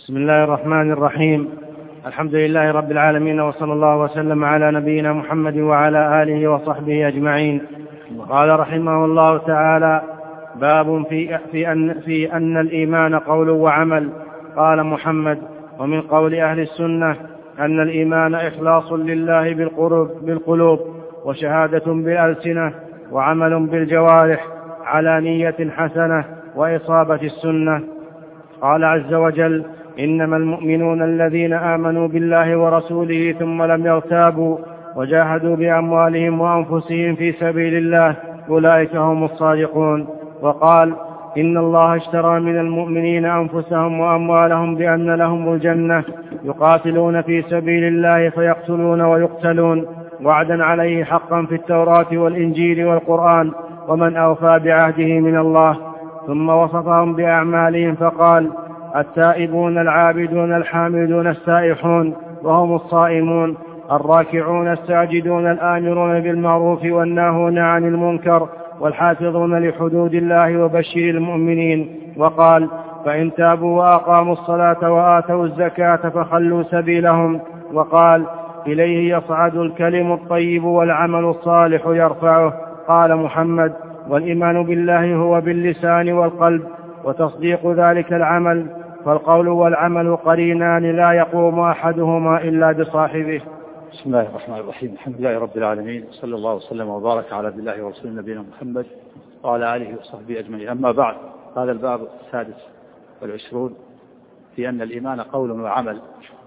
بسم الله الرحمن الرحيم. الحمد لله رب العالمين، وصلى الله وسلم على نبينا محمد وعلى آله وصحبه أجمعين. قال رحمه الله تعالى: باب في أن الإيمان قول وعمل. قال محمد: ومن قول أهل السنة أن الإيمان إخلاص لله بالقلوب، وشهادة بالألسنة، وعمل بالجوارح على نية حسنة، وإصابة السنة. قال عز وجل: إنما المؤمنون الذين آمنوا بالله ورسوله ثم لم يرتابوا وجاهدوا بأموالهم وأنفسهم في سبيل الله أولئك هم الصادقون. وقال: إن الله اشترى من المؤمنين أنفسهم وأموالهم بأن لهم الجنة يقاتلون في سبيل الله فيقتلون ويقتلون، وعدا عليه حقا في التوراة والإنجيل والقرآن، ومن أوفى بعهده من الله. ثم وصفهم بأعمالهم فقال: التائبون العابدون الحامدون السائحون، وهم الصائمون الراكعون الساجدون الآمرون بالمعروف والناهون عن المنكر والحافظون لحدود الله وبشر المؤمنين. وقال: فإن تابوا وأقاموا الصلاة وآتوا الزكاة فخلوا سبيلهم. وقال: إليه يصعد الكلم الطيب والعمل الصالح يرفعه. قال محمد: والإيمان بالله هو باللسان والقلب، وتصديق ذلك العمل، فالقول والعمل قرينان لا يقوم أحدهما إلا بصاحبه. بسم الله الرحمن الرحيم. الحمد لله رب العالمين، صلى الله وسلم وبارك على عبد الله ورسوله نبينا محمد وعلى آله وصحبه أجمعين. أما بعد، هذا الباب 26 في أن الإيمان قول وعمل،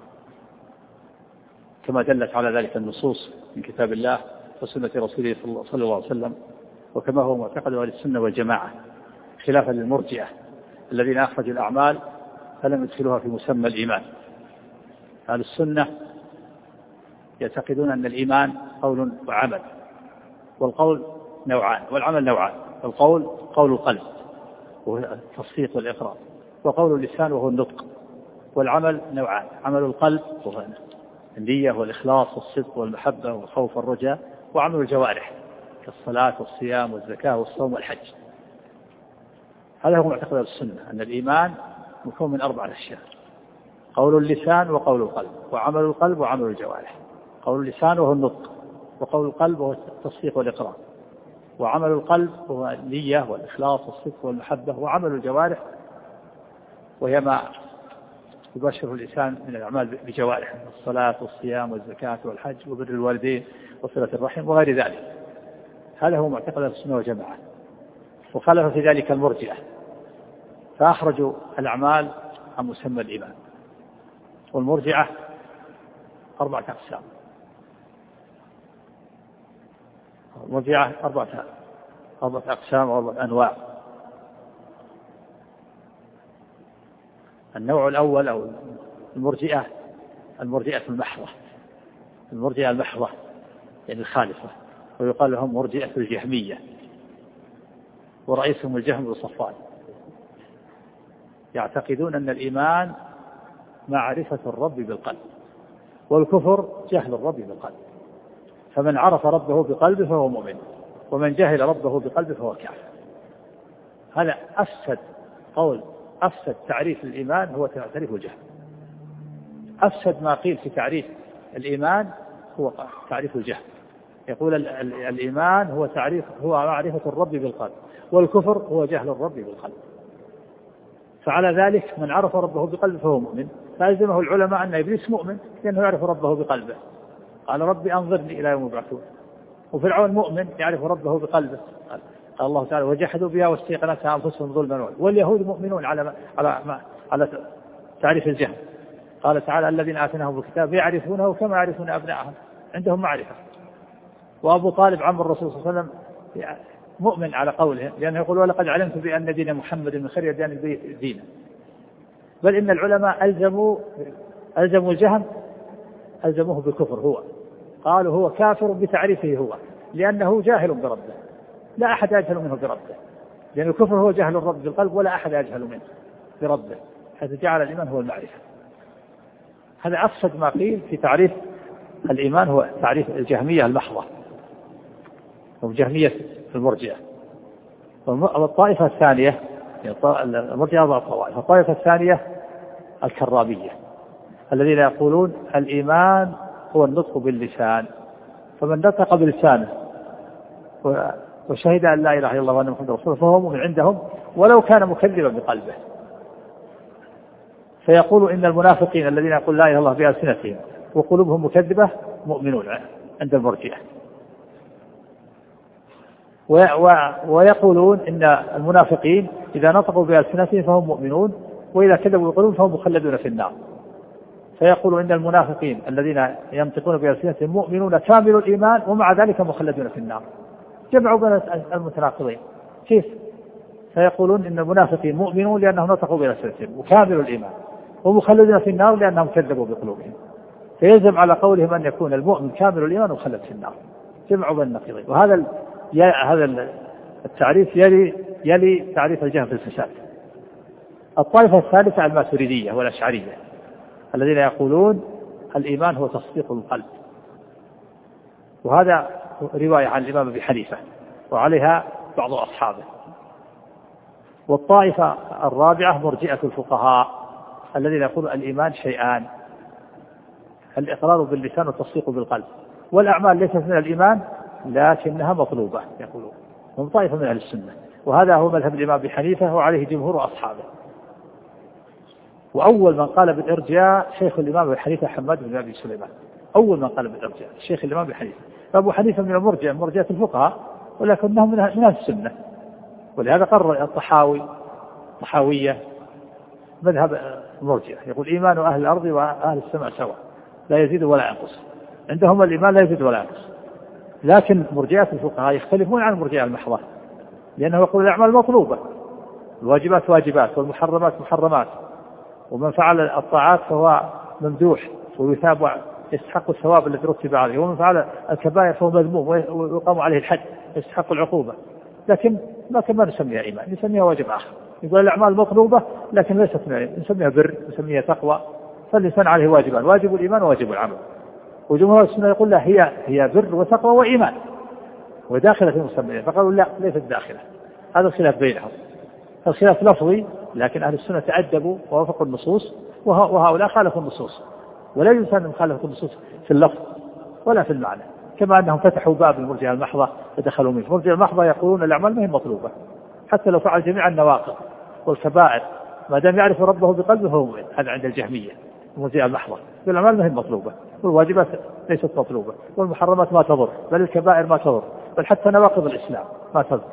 كما دلت على ذلك النصوص من كتاب الله وسنة رسوله صلى الله عليه وسلم، وكما هو معتقد أهل السنة والجماعة، خلافا للمرجئة الذين أخرجوا الأعمال فلم يدخلوها في مسمى الإيمان. أهل السنة يعتقدون أن الإيمان قول وعمل، والقول نوعان والعمل نوعان. القول قول القلب وهو التصديق والإقرار، وقول اللسان وهو النطق. والعمل نوعان: عمل القلب وهو النية والإخلاص والصدق والمحبة والخوف والرجاء، وعمل الجوارح كالصلاة والصيام والزكاة والصوم والحج. هذا هو معتقد السنة، أن الإيمان مكون من 4 أشياء: قول اللسان وقول القلب، وعمل القلب وعمل الجوارح. قول اللسان وهو النطق، وقول القلب وهو التصديق والإقرار، وعمل القلب هو النية والإخلاص والصدق والمحبة، وعمل الجوارح وهي ما يباشر الإنسان من الأعمال بجوارح: الصلاة والصيام والزكاة والحج وبر الوالدين وصلة الرحم وغير ذلك. هذا هو معتقد السنة والجماعة. وخالف في ذلك المرجئة، فأخرجوا الأعمال عن مسمى الإيمان. والمرجئة 4 أقسام. المرجئة 4 أقسام و4 أنواع. النوع الأول أو المرجئة المحضة، المرجئة المحضة يعني الخالفة، ويقال لهم مرجئة الجهمية، ورئيسهم الجهم بن صفوان. يعتقدون أن الإيمان معرفة الرب بالقلب، والكفر جهل الرب بالقلب. فمن عرف ربه بقلبه فهو مؤمن، ومن جهل ربه بقلبه فهو كافر. هذا أفسد تعريف الإيمان هو تعريف الجهل. أفسد ما قيل في تعريف الإيمان هو تعريف الجهل. يقول الإيمان هو معرفة الرب بالقلب، والكفر هو جهل الرب بالقلب. فعلى ذلك من عرف ربه بقلبه فهو مؤمن. فألزمه العلماء أن إبليس مؤمن لأنه يعرف ربه بقلبه، قال: ربي أنظرني إلى يوم يبعثون. وفرعون مؤمن يعرف ربه بقلبه، قال الله تعالى: وجحدوا بها واستيقنتها أنفسهم ظلما. واليهود مؤمنون على تعريف الجهل. قال تعالى: الذين آتيناهم الكتاب يعرفونه كما يعرفون أبناءهم، عندهم معرفة. وأبو طالب عم الرسول صلى الله عليه وسلم مؤمن على قوله، لأنه يقول: ولقد علمت بأن دين محمد من خير أديان دينا. بل إن العلماء ألزموا الجهم، ألزموه بالكفر. هو قالوا هو كافر بتعريفه هو، لأنه جاهل بربه، لا أحد يجهل منه بربه، لأن الكفر هو جهل الرب بالقلب، ولا أحد يجهل منه بربه، حيث جعل الإيمان هو المعرفة. هذا أفسد ما قيل في تعريف الإيمان، هو تعريف الجهمية المحضة وجهمية المرجئة. والطائفة الثانية، المرجئة 4 طوائف. الطائفة الثانية الكرامية الذين يقولون الإيمان هو النطق باللسان، فمن نطق بلسانه وشهد أن لا إله إلا الله وأن محمدا رسول الله فهو مؤمن عندهم ولو كان مكذبا بقلبه. فيقول إن المنافقين الذين يقول لا إله إلا الله بألسنتهم وقلوبهم مكذبة مؤمنون عند المرجئة. ويقولون إن المنافقين إذا نطقوا بألسنتهم فهم مؤمنون وإذا كذبوا بقلوبهم فهم مخلدون في النار. فيقول إن المنافقين الذين ينطقون بألسنتهم مؤمنون كامل الإيمان ومع ذلك مخلدون في النار. جمعوا بين المتناقضين كيف؟ فيقولون إن المنافقين مؤمنون لأنهم نطقوا بألسنتهم وكامل الإيمان ومخلدون في النار لأنهم كذبوا بقلوبهم، فيلزم على قولهم أن يكون المؤمن كامل الإيمان ومخلد في النار. جمعوا بين النقيضين. وهذا التعريف يلي تعريف الجهم في الفساد. الطائفة الثالثة الماتريدية والأشعرية الذين يقولون الإيمان هو تصديق القلب، وهذا رواية عن الإمام أبي حنيفة وعليها بعض أصحابه. والطائفة الرابعة مرجئة الفقهاء الذين يقولون الإيمان شيئان، الإقرار باللسان والتصديق بالقلب، والأعمال ليست من الإيمان لكنها مطلوبة يقولون، هم طائفة من أهل السنة. وهذا هو مذهب الإمام أبي حنيفة وعليه جمهور أصحابه. وأول من قال بالإرجاء شيخ الإمام أبي حنيفة حماد بن أبي سليمان، أول من قال بالإرجاء شيخ الإمام أبي حنيفة. فأبو حنيفة من مرجئة الفقهاء ولكنهم من أهل السنة، ولهذا قرر الطحاوية مذهب المرجئة، يقول إيمان أهل الأرض وأهل السماء سواء لا يزيد ولا ينقص، عندهم الإيمان لا يزيد ولا ينقص. لكن مرجئة الفقهاء يختلفون عن المرجئة المحضة، لأنه يقول الأعمال مطلوبة، الواجبات واجبات والمحرمات محرمات، ومن فعل الطاعات فهو ممدوح ويثاب يستحق الثواب الذي رتب عليه، ومن فعل الكبائر فهو مذموم ويقام عليه الحد يستحق العقوبة. لكن ما نسميها إيمان، نسميها واجب آخر. يقول الأعمال مطلوبة لكن ليست من الإيمان، نسميها بر، نسميها تقوى. فالإنسان عليه واجبان، واجب الإيمان وواجب العمل. وجمهور السنة يقول لا، هي بر وتقوى وإيمان وداخلة في المسمى، فقالوا لا ليست داخلة. هذا الخلاف بينهم، الخلاف لفظي، لكن أهل السنة تأدبوا ووافقوا النصوص، وهؤلاء خالفوا النصوص. ولا يمكن أن مخالفة النصوص في اللفظ ولا في المعنى، كما أنهم فتحوا باب المرجئة المحضة فدخلوا منه. المرجئة المحضة يقولون الأعمال ما هي مطلوبة حتى لو فعل جميع النواقض والكبائر، ما دام يعرف ربه بقلبه هو مؤمن. هذا عند الجهمية المرجئة المحضة، الأعمال ما هي مطلوبة، والواجبات ليست مطلوبة، والمحرمات ما تضر، بل الكبائر ما تضر، بل حتى نواقض الإسلام ما تضر.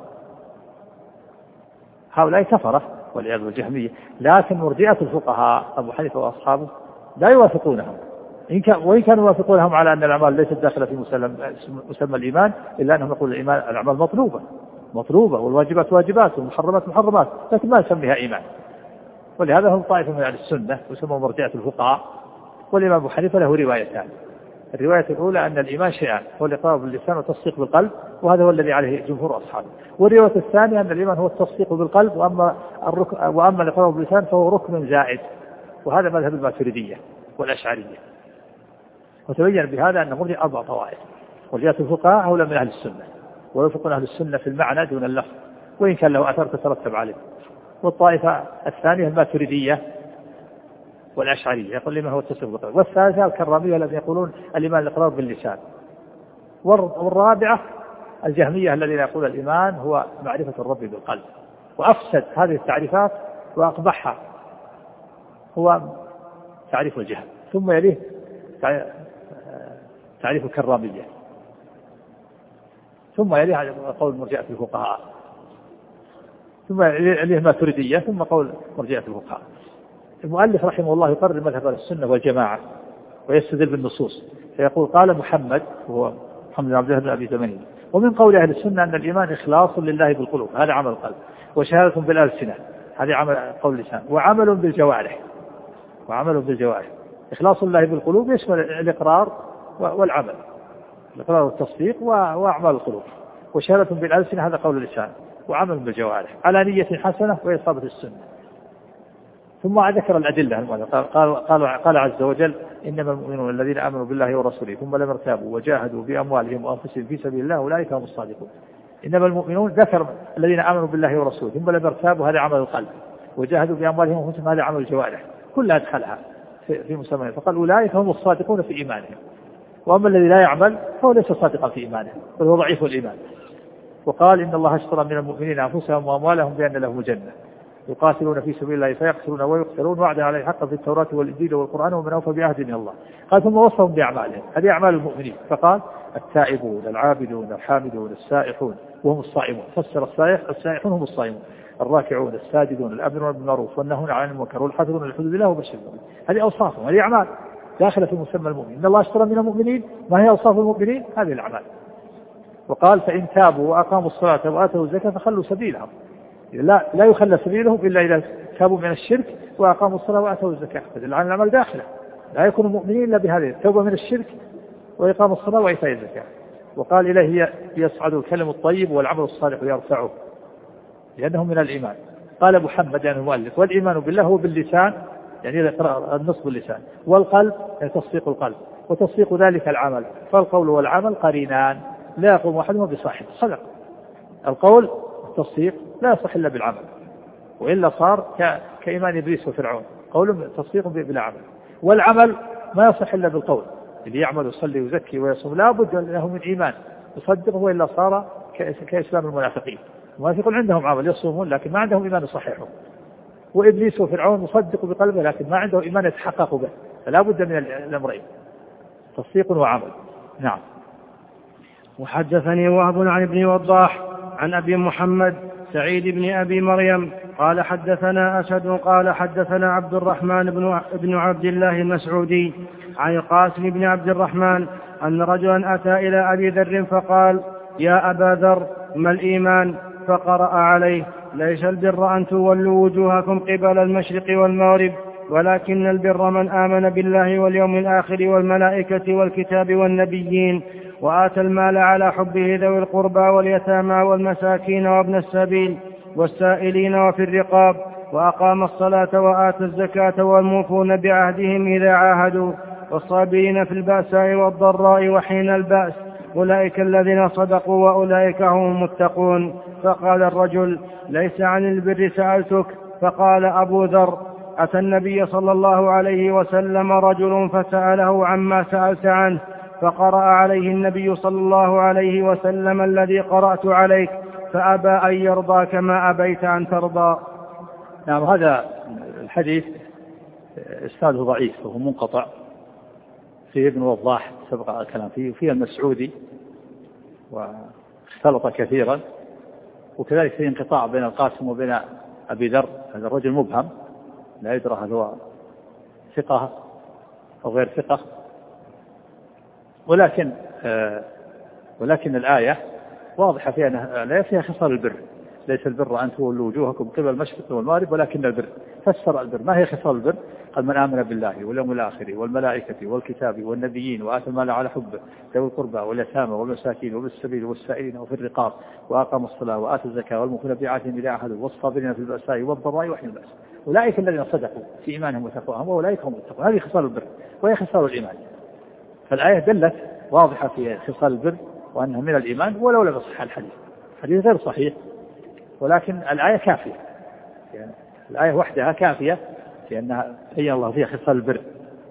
هؤلاء كفرة والعياذ بالله الجهمية. لكن مرجئة الفقهاء أبو حنيفة وأصحابه لا يوافقونهم، وإن كانوا يوافقونهم على أن الأعمال ليست داخلة في مسمى الإيمان، إلا أنهم يقولون الأعمال مطلوبة والواجبات واجبات والمحرمات محرمات، لكن ما يسميها إيمان. ولهذا هم طائفة من أهل السنة ويسموا مرجئة الفقهاء. والإمام أبو حنيفة له روايتان، الرواية الأولى أن الإيمان شيئان، هو الإقرار باللسان والتصديق بالقلب، وهذا هو الذي عليه جمهور أصحابه. والرواية الثانية أن الإيمان هو التصديق بالقلب، وأما الإقرار باللسان فهو ركن زائد، وهذا مذهب الماتريدية والأشعرية. وتبين بهذا أن مرجئة 4 طوائف. مرجئة الفقهاء هؤلاء من أهل السنة ويوافقون أهل السنة في المعنى دون اللفظ، وإن كان له أثر تترتب عليه. والطائفة الثانية الماتريدية والأشعرية يقول الإيمان هو التصديق بالقلب. والثالثة الكرامية الذين يقولون الإيمان الإقرار باللسان. والرابعة الجهمية الذين يقول الإيمان هو معرفة الرب بالقلب. وأفسد هذه التعريفات وأقبحها هو تعريف الجهم، ثم يليه تعريف الكرامية، ثم يليه قول مرجئة الفقهاء، ثم يليه الماتريدية، ثم قول مرجئة الفقهاء. المؤلف رحمه الله يقرر مذهب السنة والجماعة ويستدل بالنصوص، فيقول قال محمد وهو محمد بن عبد الله بن أبي زمني: ومن قول أهل السنة أن الإيمان إخلاص لله بالقلوب، هذا عمل القلب، وشهادة بالألسنة، هذا عمل قول اللسان، وعمل بالجوارح. إخلاص الله بالقلوب يشمل الإقرار والعمل، الإقرار والتصديق وأعمال القلوب. وشهادة بالألسنة هذا قول اللسان، وعمل بالجوارح على نية حسنة وإصابة السنة. ثم ذكر الأدلة، قال عز وجل: إنما المؤمنون الذين آمنوا بالله ورسوله ثم لم يرتابوا وجاهدوا بأموالهم وأنفسهم في سبيل الله أولئك هم الصادقون. إنما المؤمنون ذكر الذين آمنوا بالله ورسوله ثم لم يرتابوا، هذا عمل القلب، وجاهدوا بأموالهم وأنفسهم هذا عمل الجوارح. كلها أدخلها في مسمى. فقال أولئك هم الصادقون في إيمانهم، وأما الذي لا يعمل فهو ليس صادقا في إيمانه بل هو ضعيف الإيمان. وقال إن الله اشترى من المؤمنين أنفسهم وأموالهم بأن لهم الجنة يقاتلون في سبيل الله فيقتلون ويقتلون وعدا عليه حقا في التوراة والإنجيل والقرآن ومن أوفى بعهده من الله. قال ثم وصفهم بأعمالهم، هذه أعمال المؤمنين، فقال التائبون العابدون الحامدون السائحون وهم الصائمون، فسر السائحون هم الصائمون، الراكعون الساجدون الآمرون بالمعروف والنهون عن المنكر والحافظون لحدود الله وبشر المؤمنين. هذه أوصافهم، هذه أعمال داخلة في مسمى المؤمن. إن الله اشترى من المؤمنين، ما هي أوصاف المؤمنين؟ هذه الأعمال. وقال فإن تابوا وأقاموا الصلاة وآتوا الزكاة فخلوا سبيلهم، لا يخلى سبيلهم إلا إذا تابوا من الشرك وأقاموا الصلاة وآتوا الزكاة. فالآن العمل داخله، لا يكون المؤمنين إلا بهذه التوبة من الشرك وإقام الصلاة وإيتاء الزكاة. وقال إليه يصعد الكلم الطيب والعمل الصالح يرفعه لأنه من الإيمان. قال محمد يعني المؤلف والإيمان بالله هو باللسان، يعني النصب باللسان، والقلب يعني تصديق القلب، وتصديق ذلك العمل. فالقول والعمل قرينان لا يقوم أحدهما بصاحب. صدق القول التصديق لا يصح إلا بالعمل، وإلا صار كإيمان إبليس وفرعون، قول تصديق بلا عمل. والعمل ما يصح إلا بالقول، اللي يعمل يصلي ويزكي ويصوم لا بد له من إيمان يصدقه، وإلا صار كإسلام المنافقين. المنافقون عندهم عمل يصومون لكن ما عندهم إيمان يصححون، وإبليس وفرعون يصدق بقلبه لكن ما عنده إيمان يتحقق به، فلا بد من الأمرين تصديق وعمل. نعم. وحدثني وهب عن ابن وضاح عن أبي محمد سعيد بن أبي مريم قال حدثنا أسد قال حدثنا عبد الرحمن بن عبد الله المسعودي عن القاسم بن عبد الرحمن أن رجلا أتى إلى أبي ذر فقال يا أبا ذر ما الإيمان؟ فقرأ عليه ليس البر أن تولوا وجوهكم قبل المشرق والمغرب ولكن البر من آمن بالله واليوم الآخر والملائكة والكتاب والنبيين وآتى المال على حبه ذوي القربى واليتامى والمساكين وابن السبيل والسائلين وفي الرقاب وأقام الصلاة وآتى الزكاة والموفون بعهدهم إذا عاهدوا والصابرين في البأساء والضراء وحين البأس أولئك الذين صدقوا وأولئك هم المتقون. فقال الرجل ليس عن البر سألتك. فقال أبو ذر أتى النبي صلى الله عليه وسلم رجل فسأله عما سألت عنه فقرأ عليه النبي صلى الله عليه وسلم الذي قرأت عليك فأبى أن يرضى كما أبيت أن ترضى. نعم. هذا الحديث إسناده ضعيف وهو منقطع، فيه ابن وضاح سبق الكلام فيه المسعودي واختلط كثيرا، وكذلك فيه انقطاع بين القاسم وبين أبي ذر. هذا الرجل مبهم لا يدرى هل هو ثقة أو غير ثقة، ولكن الآية واضحة فيها أنها لا فيها خصال البر. ليس البر أن تولوا وجوهكم قبل المشرق والمغرب ولكن البر. فسر البر ما هي خصال البر؟ قال من آمن بالله واليوم الآخر والملائكة والكتاب والنبيين وآتى المال على حبه ذوي القربى واليتامى والمساكين وابن السبيل والسائلين وفي الرقاب وأقام الصلاة وآتى الزكاة والموفون بعهدهم إذا عاهدوا والصابرين في البأساء والضراء وحين البأس أولئك الذين صدقوا في إيمانهم وتقواهم وأولئك هم المتقون. هذه خصال البر وهي خصال الإيمان. فالآية دلت واضحة في خصال البر وأنها من الإيمان ولو لم يصح الحديث. الحديث غير صحيح ولكن الآية كافية، يعني الآية وحدها كافية لأنها بين الله فيها خصال البر.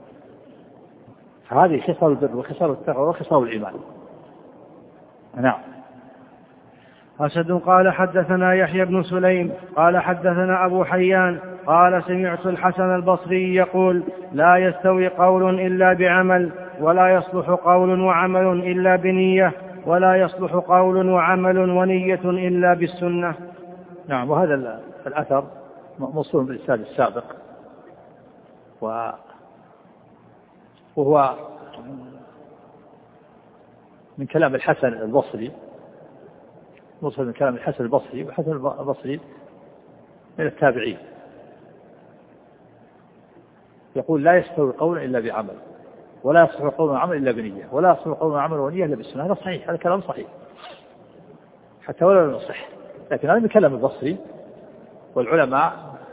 فهذه خصال البر وخصال التقوى وخصال الإيمان. نعم. أسد قال حدثنا يحيى بن سليم قال حدثنا أبو حيان قال سمعت الحسن البصري يقول لا يستوي قول إلا بعمل ولا يصلح قول وعمل إلا بنية ولا يصلح قول وعمل ونية إلا بالسنة. نعم. وهذا الأثر موصول بالإسناد السابق وهو من كلام الحسن البصري، موصول من كلام الحسن البصري، والحسن البصري من التابعين، يقول لا يستوي قول إلا بعمل ولا يصلح قول وعمل إلا بنية ولا يصلح قول وعمل ونية إلا بالسنة. هذا صحيح، هذا كلام صحيح حتى ولا لم يصح، لكن هذا من كلام البصري. والعلماء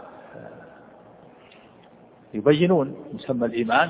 يبينون مسمى الإيمان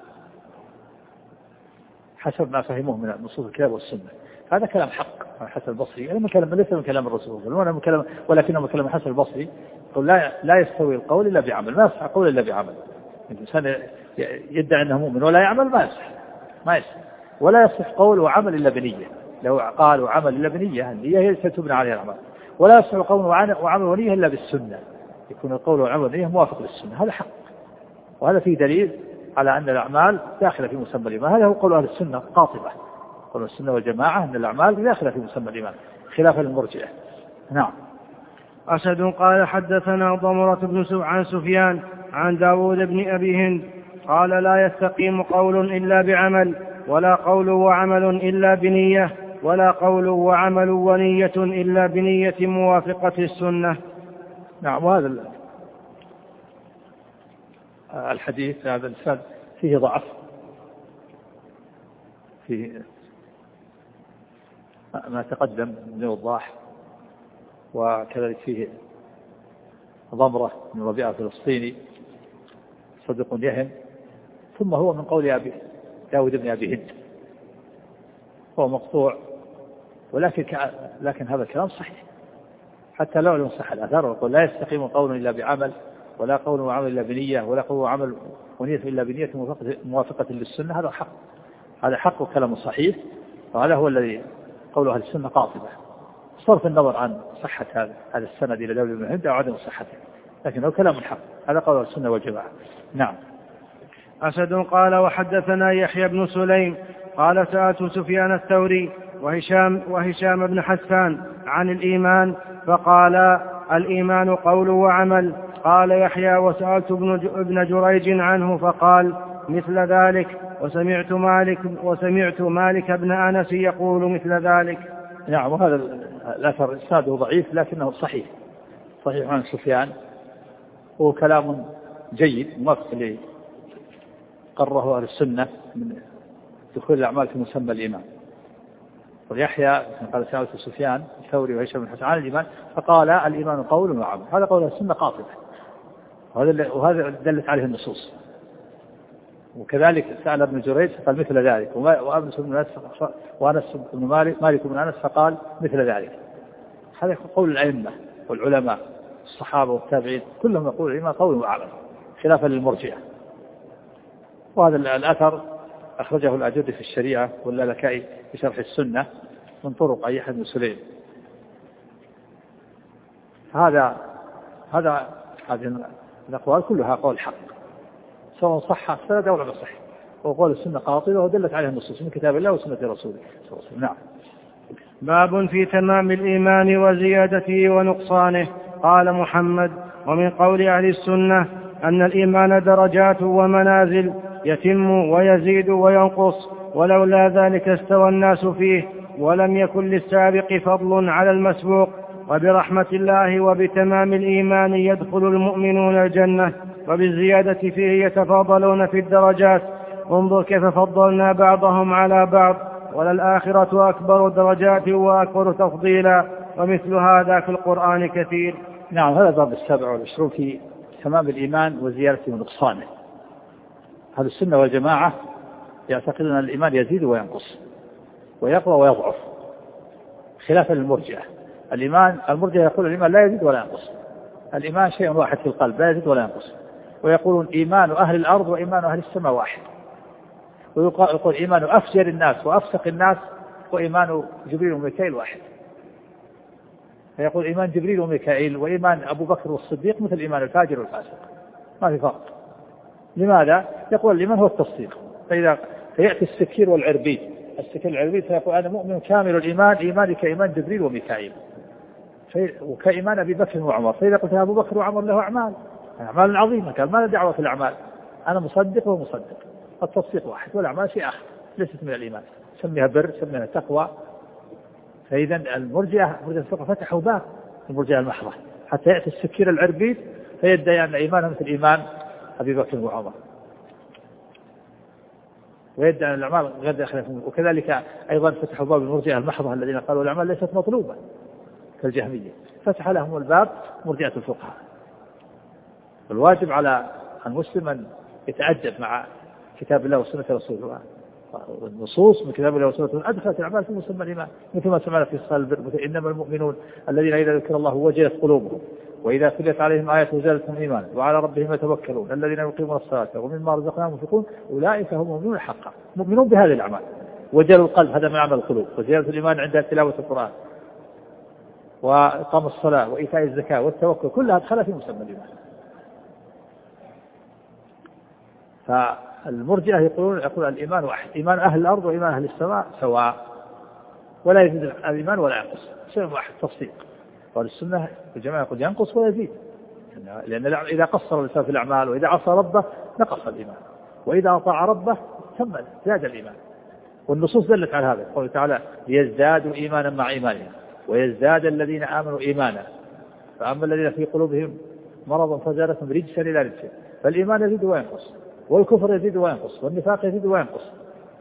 حسب ما فهموه من نصوص الكتاب والسنة. هذا كلام حق حسن البصري، ليس من كلام الرسول ولكنه من كلام حسن البصري. يقول لا يستوي القول إلا بعمل، ما يصح قول إلا بعمل الإنسان يدعي أنه مؤمن ولا يعمل ما يصح ولا يصح قول وعمل إلا بنية. لو قال وعمل إلا بنية، النية هي التي تبنى عليها الأعمال. ولا يصح قول وعمل ونية إلا بالسنة، يكون القول والعمل والنية موافق للسنة. هذا حق، وهذا فيه دليل على أن الأعمال داخلة في مسمى الإيمان. هذا هو قول أهل السنة قاطبة، قول السنة والجماعة أن الأعمال داخلة في مسمى الإيمان خلافا للمرجئة. نعم. أسد قال حدثنا ضمرة بن عن سفيان عن داود بن أبي هند قال لا يستقيم قول إلا بعمل، ولا قول وعمل إلا بنية، ولا قول وعمل ونية إلا بنية موافقة السنة. نعم. وهذا الحديث هذا الإسناد فيه ضعف، فيه ما تقدم من الوضاح، وكذلك فيه ضمرة من ربيعة الفلسطيني صدق يهم، ثم هو من قول أبي داود بن أبي هند، هو مقطوع، لكن هذا الكلام صحيح حتى لو لم صح الأثر. ويقول لا يستقيم قول إلا بعمل، ولا قول وعمل إلا بنية، ولا قول وعمل ونية إلا بنية موافقة للسنة. هذا حق، هذا حق وكلام صحيح، وهذا هو الذي قول أهل السنة قاطبة، صرف النظر عن صحة هذا السند إلى داود بن هند أو عدم صحته، لكنه كلام الحق. هذا قول السنة والجماعة. نعم. أسد قال وحدثنا يحيى بن سليم قال سألت سفيان الثوري وهشام بن حسان عن الإيمان فقال الإيمان قول وعمل. قال يحيى وسألت ابن جريج عنه فقال مثل ذلك، وسمعت مالك بن أنس يقول مثل ذلك. نعم. وهذا الأثر إسناده ضعيف لكنه صحيح عن سفيان، وهو كلام جيد موافق لي قرره أهل السنة من دخول الأعمال في مسمى الإيمان. ويحيى قال سألت سفيان الثوري وهشام بن حسان عن الإيمان فقال الإيمان قول وعمل. هذا قول السنة قاطبة، وهذا دلت عليه النصوص. وكذلك سأل ابن جريج فقال مثل ذلك، وأنس بن مالك بن أنس فقال مثل ذلك. هذا قول الأئمة والعلماء الصحابة والتابعين كلهم يقول الإيمان قول وعمل خلافا للمرجئة. وهذا الأثر أخرجه الأجد في الشريعة واللالكائي في شرح السنة من طرق أيحيى بن سليم. هذه الأقوال كلها قول حق سواء صح السند أو لم يصح، وقول السنة قاطبة ودلت عليه النصوص من كتاب الله وسنة رسوله صلى الله عليه وسلم. نعم. باب في تمام الإيمان وزيادته ونقصانه. قال محمد ومن قول أهل السنة أن الإيمان درجات ومنازل يتم ويزيد وينقص، ولولا ذلك استوى الناس فيه، ولم يكن للسابق فضل على المسبوق، وبرحمة الله وبتمام الإيمان يدخل المؤمنون الجنة، وبالزيادة فيه يتفاضلون في الدرجات. انظر كيف فضلنا بعضهم على بعض، وللآخرة أكبر درجات وأكبر تفضيلا، ومثل هذا في القرآن كثير. نعم. هذا باب 27 في تمام الإيمان وزيادته ونقصانه. هذه السنة والجماعة يعتقدون أن الإيمان يزيد وينقص ويقوى ويضعف خلافا للمرجئة. المرجئة يقول الإيمان لا يزيد ولا ينقص، الإيمان شيء واحد في القلب لا يزيد ولا ينقص. ويقولون إيمان أهل الأرض وإيمان أهل السماء واحد. ويقول إيمان أفجر الناس وأفسق الناس وإيمان جبريل وميكائيل واحد. فيقول إيمان جبريل وميكائيل وإيمان أبو بكر والصديق مثل إيمان الفاجر والفاسق، ما في فرق. لماذا؟ يقول الإيمان هو التصديق. فيأتي السكير والعربيد، السكير والعربيد فيقول أنا مؤمن كامل الإيمان، إيماني كإيمان جبريل وميكائيل وكإيمان أبي بكر وعمر. فإذا قلت أبو بكر وعمر له أعمال عظيمة، قال ما له دعوة في الأعمال، أنا مصدق وهو مصدق. التصديق واحد والأعمال شيء آخر ليست من الإيمان، سميها بر سميها تقوى. فإذا المرجئة فتحوا باب المرجئة المحضة حتى يأتي السكير العربيد فيدعي أن إيمانه مثل إيمان أبي بكر وعمر، ويدعي أن الأعمال غير داخلة. وكذلك أيضا فتحوا باب المرجئة المحضة الذين قالوا الأعمال ليست مطلوبة كالجهمية، فتح لهم الباب مرجئة الفقهاء. والواجب على المسلم أن يتأدب مع كتاب الله وسنة رسوله والنصوص من كتاب الله وسنة أدخلت الأعمال في مسمى الإيمان، مثل ما سمعنا في خصال البر: إنما المؤمنون الذين إذا ذكر الله وجلت قلوبهم وإذا تليت عليهم آية زادتهم إيمانا وعلى ربهم يتوكلون الذين يقيمون الصلاة ومما رزقناهم ينفقون أولئك هم المؤمنون حقا، مؤمنون بهذه الأعمال. وجل القلب هذا من عمل القلوب، وزيادة الإيمان عند تلاوة القرآن وإقام الصلاة وإيتاء الزكاة والتوكل، كلها أدخلت في مسمى الإيمان. فالمرجئة يقول الإيمان واحد، إيمان أهل الأرض وإيمان أهل السماء سواء، ولا يزيد الإيمان ولا ينقص، شيء واحد تصديق. والسنة الجماعة يقول ينقص ويزيد، لأن إذا قصر الإنسان في الأعمال وإذا عصى ربه نقص الإيمان، وإذا أطاع ربه كمل زاد الإيمان. والنصوص دلت على هذا، قال تعالى: ليزدادوا إيمانا مع إيمانهم ويزداد الذين آمنوا إيمانا، فأما الذين في قلوبهم مرض فزادتهم رجسا إلى رجس. فالإيمان يزيد وينقص، والكفر يزيد وينقص، والنفاق يزيد وينقص.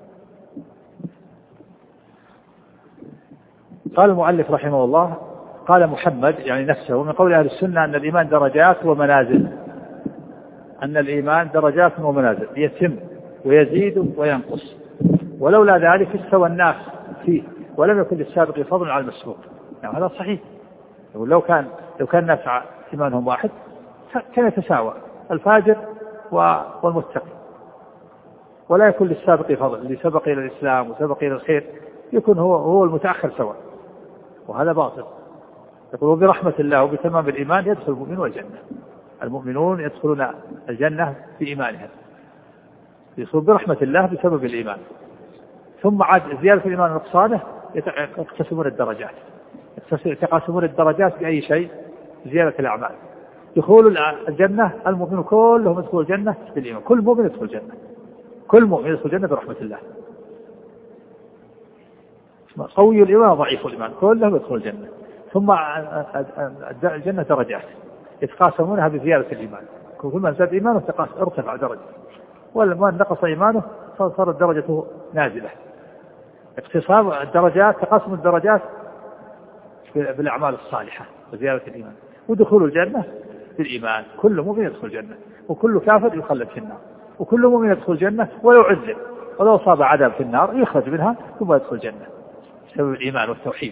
قال المؤلف رحمه الله: قال محمد يعني نفسه من قول أهل السنة أن الإيمان درجات ومنازل، أن الإيمان درجات ومنازل يتم ويزيد وينقص، ولولا ذلك استوى الناس فيه ولم يكن للسابق فضل على المسبوق. يعني هذا صحيح، لو كان الناس إيمانهم واحد كان يتساوى الفاجر والمتقي، ولا يكون للسابق فضل، اللي سبق إلى الإسلام وسبق إلى الخير يكون هو المتأخر سواء، وهذا باطل. يقول: برحمة الله وبتمام الإيمان يدخل المؤمنون الجنة. المؤمنون يدخلون الجنة بإيمانهم، يدخلون برحمة الله بسبب الإيمان. ثم عاد زيادة الإيمان ونقصانه يقتسمون الدرجات، يتقاسمون الدرجات بأي شيء؟ زيادة الأعمال. دخول الجنة المؤمنون كلهم يدخلون الجنة بالإيمان، كل مؤمن يدخل الجنة، كل مؤمن يدخل الجنة برحمة الله. قوي الإيمان ضعيف الإيمان كلهم يدخل الجنة. ثم الجنة درجات يتقاسمونها بزيادة الإيمان، كل من زاد إيمانه ارتفع درجة، ولما نقص إيمانه صارت درجته نازلة. اقتصام الدرجات، تقاسم الدرجات بالأعمال الصالحة وزيادة الإيمان. ودخول الجنة بالإيمان، كل مؤمن يدخل الجنة، وكل كافر يخلد في النار، وكل مؤمن يدخل الجنة ولو عذب، ولو أصاب عذاب في النار يخرج منها ثم يدخل الجنة بسبب الإيمان والتوحيد.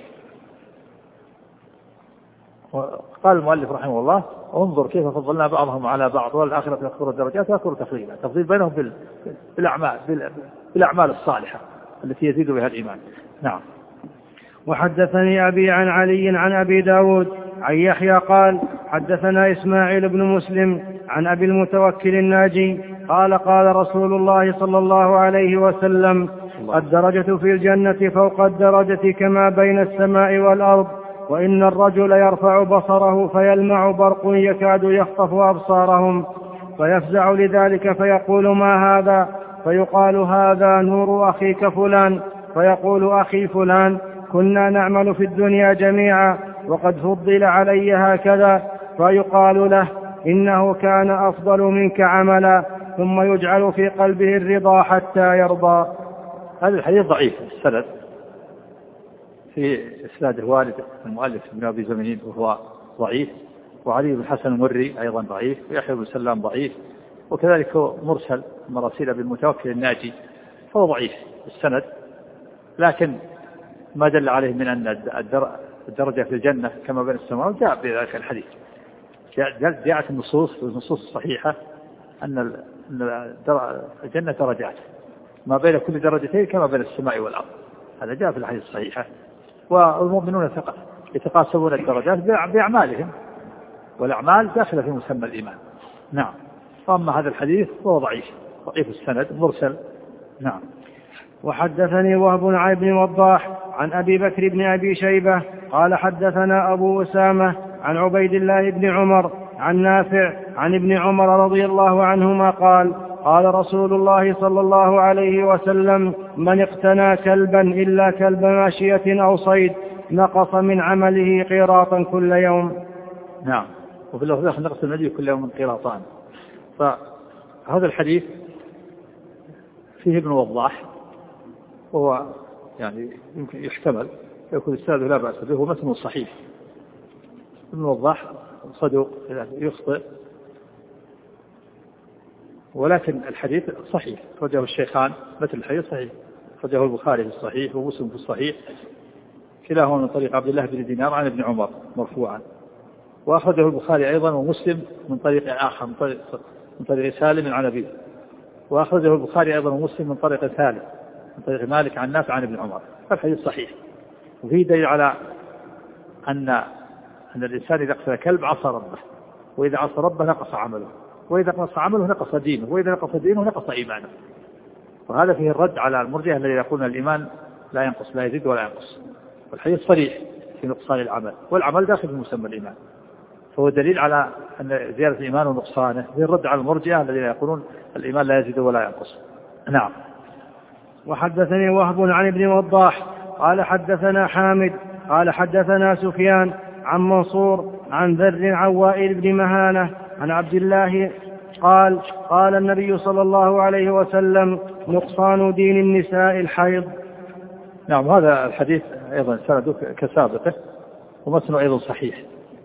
قال المؤلف رحمه الله: انظر كيف فضلنا بعضهم على بعض، والآخرة يذكر الدرجات ويذكر تفضيلا، تفضيل بينهم بالأعمال الصالحة التي يزيد بها الإيمان. نعم. وحدثني أبي عن علي عن أبي داود عن يحيى قال: حدثنا إسماعيل بن مسلم عن أبي المتوكل الناجي قال: قال رسول الله صلى الله عليه وسلم: الدرجة في الجنة فوق الدرجة كما بين السماء والأرض، وإن الرجل يرفع بصره فيلمع برق يكاد يخطف أبصارهم، فيفزع لذلك فيقول: ما هذا؟ فيقال: هذا نور أخيك فلان. فيقول: أخي فلان كنا نعمل في الدنيا جميعا وقد فضل علي هكذا. فيقال له: إنه كان أفضل منك عملا، ثم يجعل في قلبه الرضا حتى يرضى. هذا الحديث ضعيف السند، في إسناد والد المؤلف ابن أبي زمنين وهو ضعيف، وعلي بن حسن المري أيضا ضعيف، ويحيى بن سلام ضعيف، وكذلك مرسل مراسيل بالمتوكل الناجي فهو ضعيف السند. لكن ما دل عليه من أن الدرجة في الجنة كما بين السماء جاء بذلك الحديث، جاءت النصوص الصحيحة أن الجنة درجات ما بين كل درجتين كما بين السماء والأرض، هذا جاء في الحديث الصحيحة. والمؤمنون يتقاسمون الدرجات بأعمالهم، والأعمال داخلة في مسمى الإيمان. نعم. أما هذا الحديث هو ضعيف السند مرسل. نعم. وحدثني وهب بن وضاح عن أبي بكر بن أبي شيبة قال: حدثنا أبو أسامة عن عبيد الله بن عمر عن نافع عن ابن عمر رضي الله عنهما قال: قال رسول الله صلى الله عليه وسلم: من اقتنى كلبا إلا كلب ماشية أو صيد نقص من عمله قيراطا كل يوم. نعم. وفي اللفظ: نقص النبي كل يوم قيراطان. فهذا الحديث فيه ابن وضاح، وهو يعني يمكن يحتمل يكون السادة لا بأس به، هو متن صحيح. ابن وضاح صدوق يخطئ، ولكن الحديث صحيح، أخرجه الشيخان، مثل الحديث صحيح، أخرجه البخاري في الصحيح ومسلم في الصحيح، كلاهما من طريق عبد الله بن دينار عن ابن عمر مرفوعا، وأخرجه البخاري أيضا ومسلم من طريق آخر من طريق سالم عن أبيه، وأخرجه البخاري أيضا ومسلم من طريق ثالث من طريق مالك عن نافع عن ابن عمر. فالحديث صحيح، وفيه دليل على أن الإنسان إذا قتل كلب عصى ربه، وإذا عصى ربه نقص عمله، وإذا نقص عمله نقص دينه، وإذا نقص دينه نقص إيمانه. وهذا فيه الرد على المرجئة الذين يقولون الإيمان لا ينقص، لا يزيد ولا ينقص. والحديث صريح في نقصان العمل، والعمل داخل في مسمى الإيمان، فهو دليل على أن زيادة الإيمان ونقصانه. فيه الرد على المرجئة الذين يقولون الإيمان لا يزيد ولا ينقص. نعم. وحدثني وهب عن ابن وضاح قال حدثنا حامد قال حدثنا سفيان عن منصور عن ذر عن وائل بن مهانة عن عبد الله قال قال النبي صلى الله عليه وسلم نقصان دين النساء الحيض. نعم، هذا الحديث أيضا سنده كسابقه، ومتنه أيضا صحيح.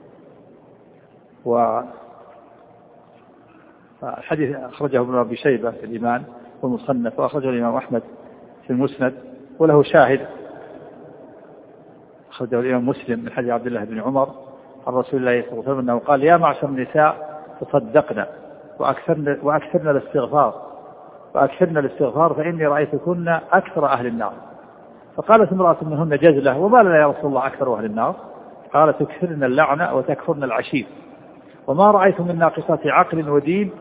والحديث أخرجه ابن أبي شيبة في الإيمان والمصنف، وأخرجه الإمام أحمد في المسند، وله شاهد أخرجه الإمام مسلم من حديث عبد الله بن عمر عن رسول الله صلى الله عليه وسلم أنه قال يا معشر النساء تصدقنا وأكثرنا الاستغفار فإني رأيتكن أكثر أهل النار. فقالت امرأة منهن جزلة وما لنا يا رسول الله أكثر أهل النار؟ قال تكثرن اللعنة وتكفرن العشير، وما رأيت من ناقصات عقل ودين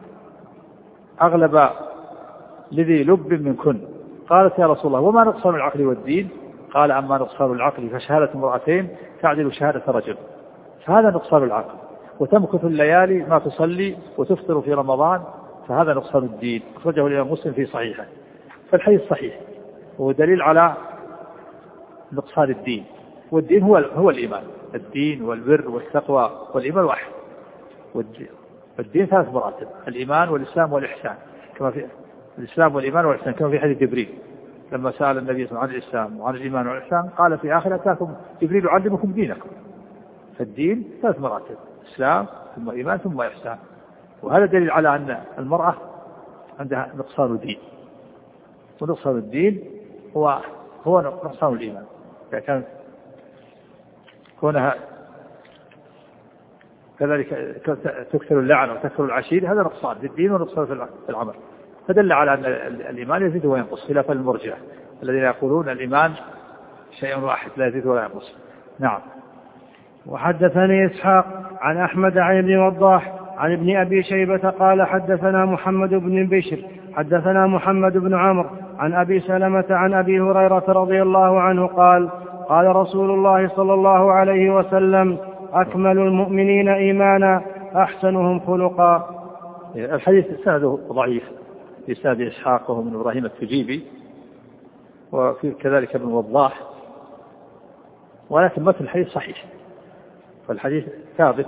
أغلب لذي لب منكن. قالت يا رسول الله وما نقصان العقل والدين؟ قال أما نقصان العقل فشهادة امرأتين تعدل شهادة رجل، فهذا نقصان العقل. وتمكث الليالي ما تصلي وتفطر في رمضان، فهذا نقصان الدين. أخرجه الإمام مسلم في صحيحه. فالحديث صحيح، وهو دليل على نقصان الدين. والدين هو الإيمان، الدين والبر والتقوى والإيمان واحد. والدين 3 مراتب: الإيمان والإسلام والإحسان، كما في الإسلام والإيمان والإحسان كما في حديث جبريل لما سأل النبي صلى الله عليه وسلم عن الإسلام وعن الإيمان والإحسان قال في آخر أتاكم جبريل يعلمكم دينكم. فالدين 3 مراتب: إسلام ثم إيمان ثم إحسان. وهذا دليل على أن المرأة عندها نقصان الدين، ونقصان الدين هو نقصان الإيمان. كان كونها كذلك تكثر اللعن وتكثر العشير، هذا نقصان في الدين ونقصان في العمل. فدل على أن الإيمان يزيد وينقص، خلافا للمرجئة الذين يقولون الإيمان شيء واحد لا يزيد ولا ينقص. نعم. وحدثني إسحاق عن أحمد عن ابن وضاح عن ابن أبي شيبة قال حدثنا محمد بن بشر حدثنا محمد بن عمرو عن أبي سلمة عن أبي هريرة رضي الله عنه قال قال رسول الله صلى الله عليه وسلم أكمل المؤمنين إيمانا أحسنهم خلقا. الحديث سنده ضعيف في سند إسحاق وهو من إبراهيم التجيبي، وفي كذلك ابن وضاح، ولكن متن الحديث صحيح، فالحديث ثابت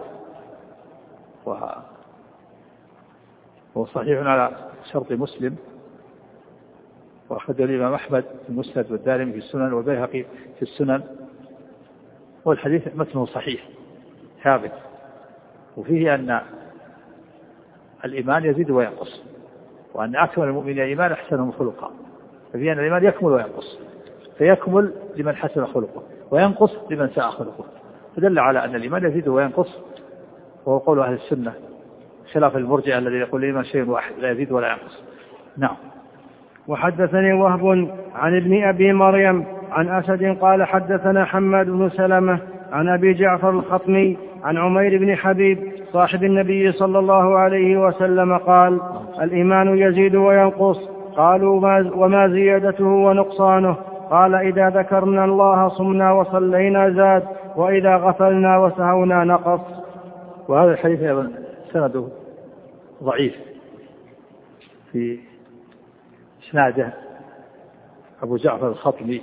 وهو صحيح على شرط مسلم، وأخرجه الإمام أحمد في المسند والدارمي في السنن والبيهقي في السنن. والحديث متنه صحيح ثابت، وفيه أن الإيمان يزيد وينقص، وأن أكمل المؤمنين إيمان أحسنهم خلقا. ففيه أن الإيمان يكمل وينقص، فيكمل لمن حسن خلقه وينقص لمن ساء خلقه. فدل على أن الإيمان يزيد وينقص، وهو قول أهل السنة خلاف المرجئة الذي يقول الإيمان شيء واحد لا يزيد ولا ينقص. نعم. وحدثني وهب عن ابن أبي مريم عن أسد قال حدثنا حماد بن سلمة عن أبي جعفر الخطمي عن عمير بن حبيب صاحب النبي صلى الله عليه وسلم قال الإيمان يزيد وينقص. قالوا وما زيادته ونقصانه؟ قال إذا ذكرنا الله صمنا وصلينا زاد، وإذا غفلنا وسهونا نقص. وهذا الحديث أيضا سنده ضعيف، في إسناده أبو جعفر الخطمي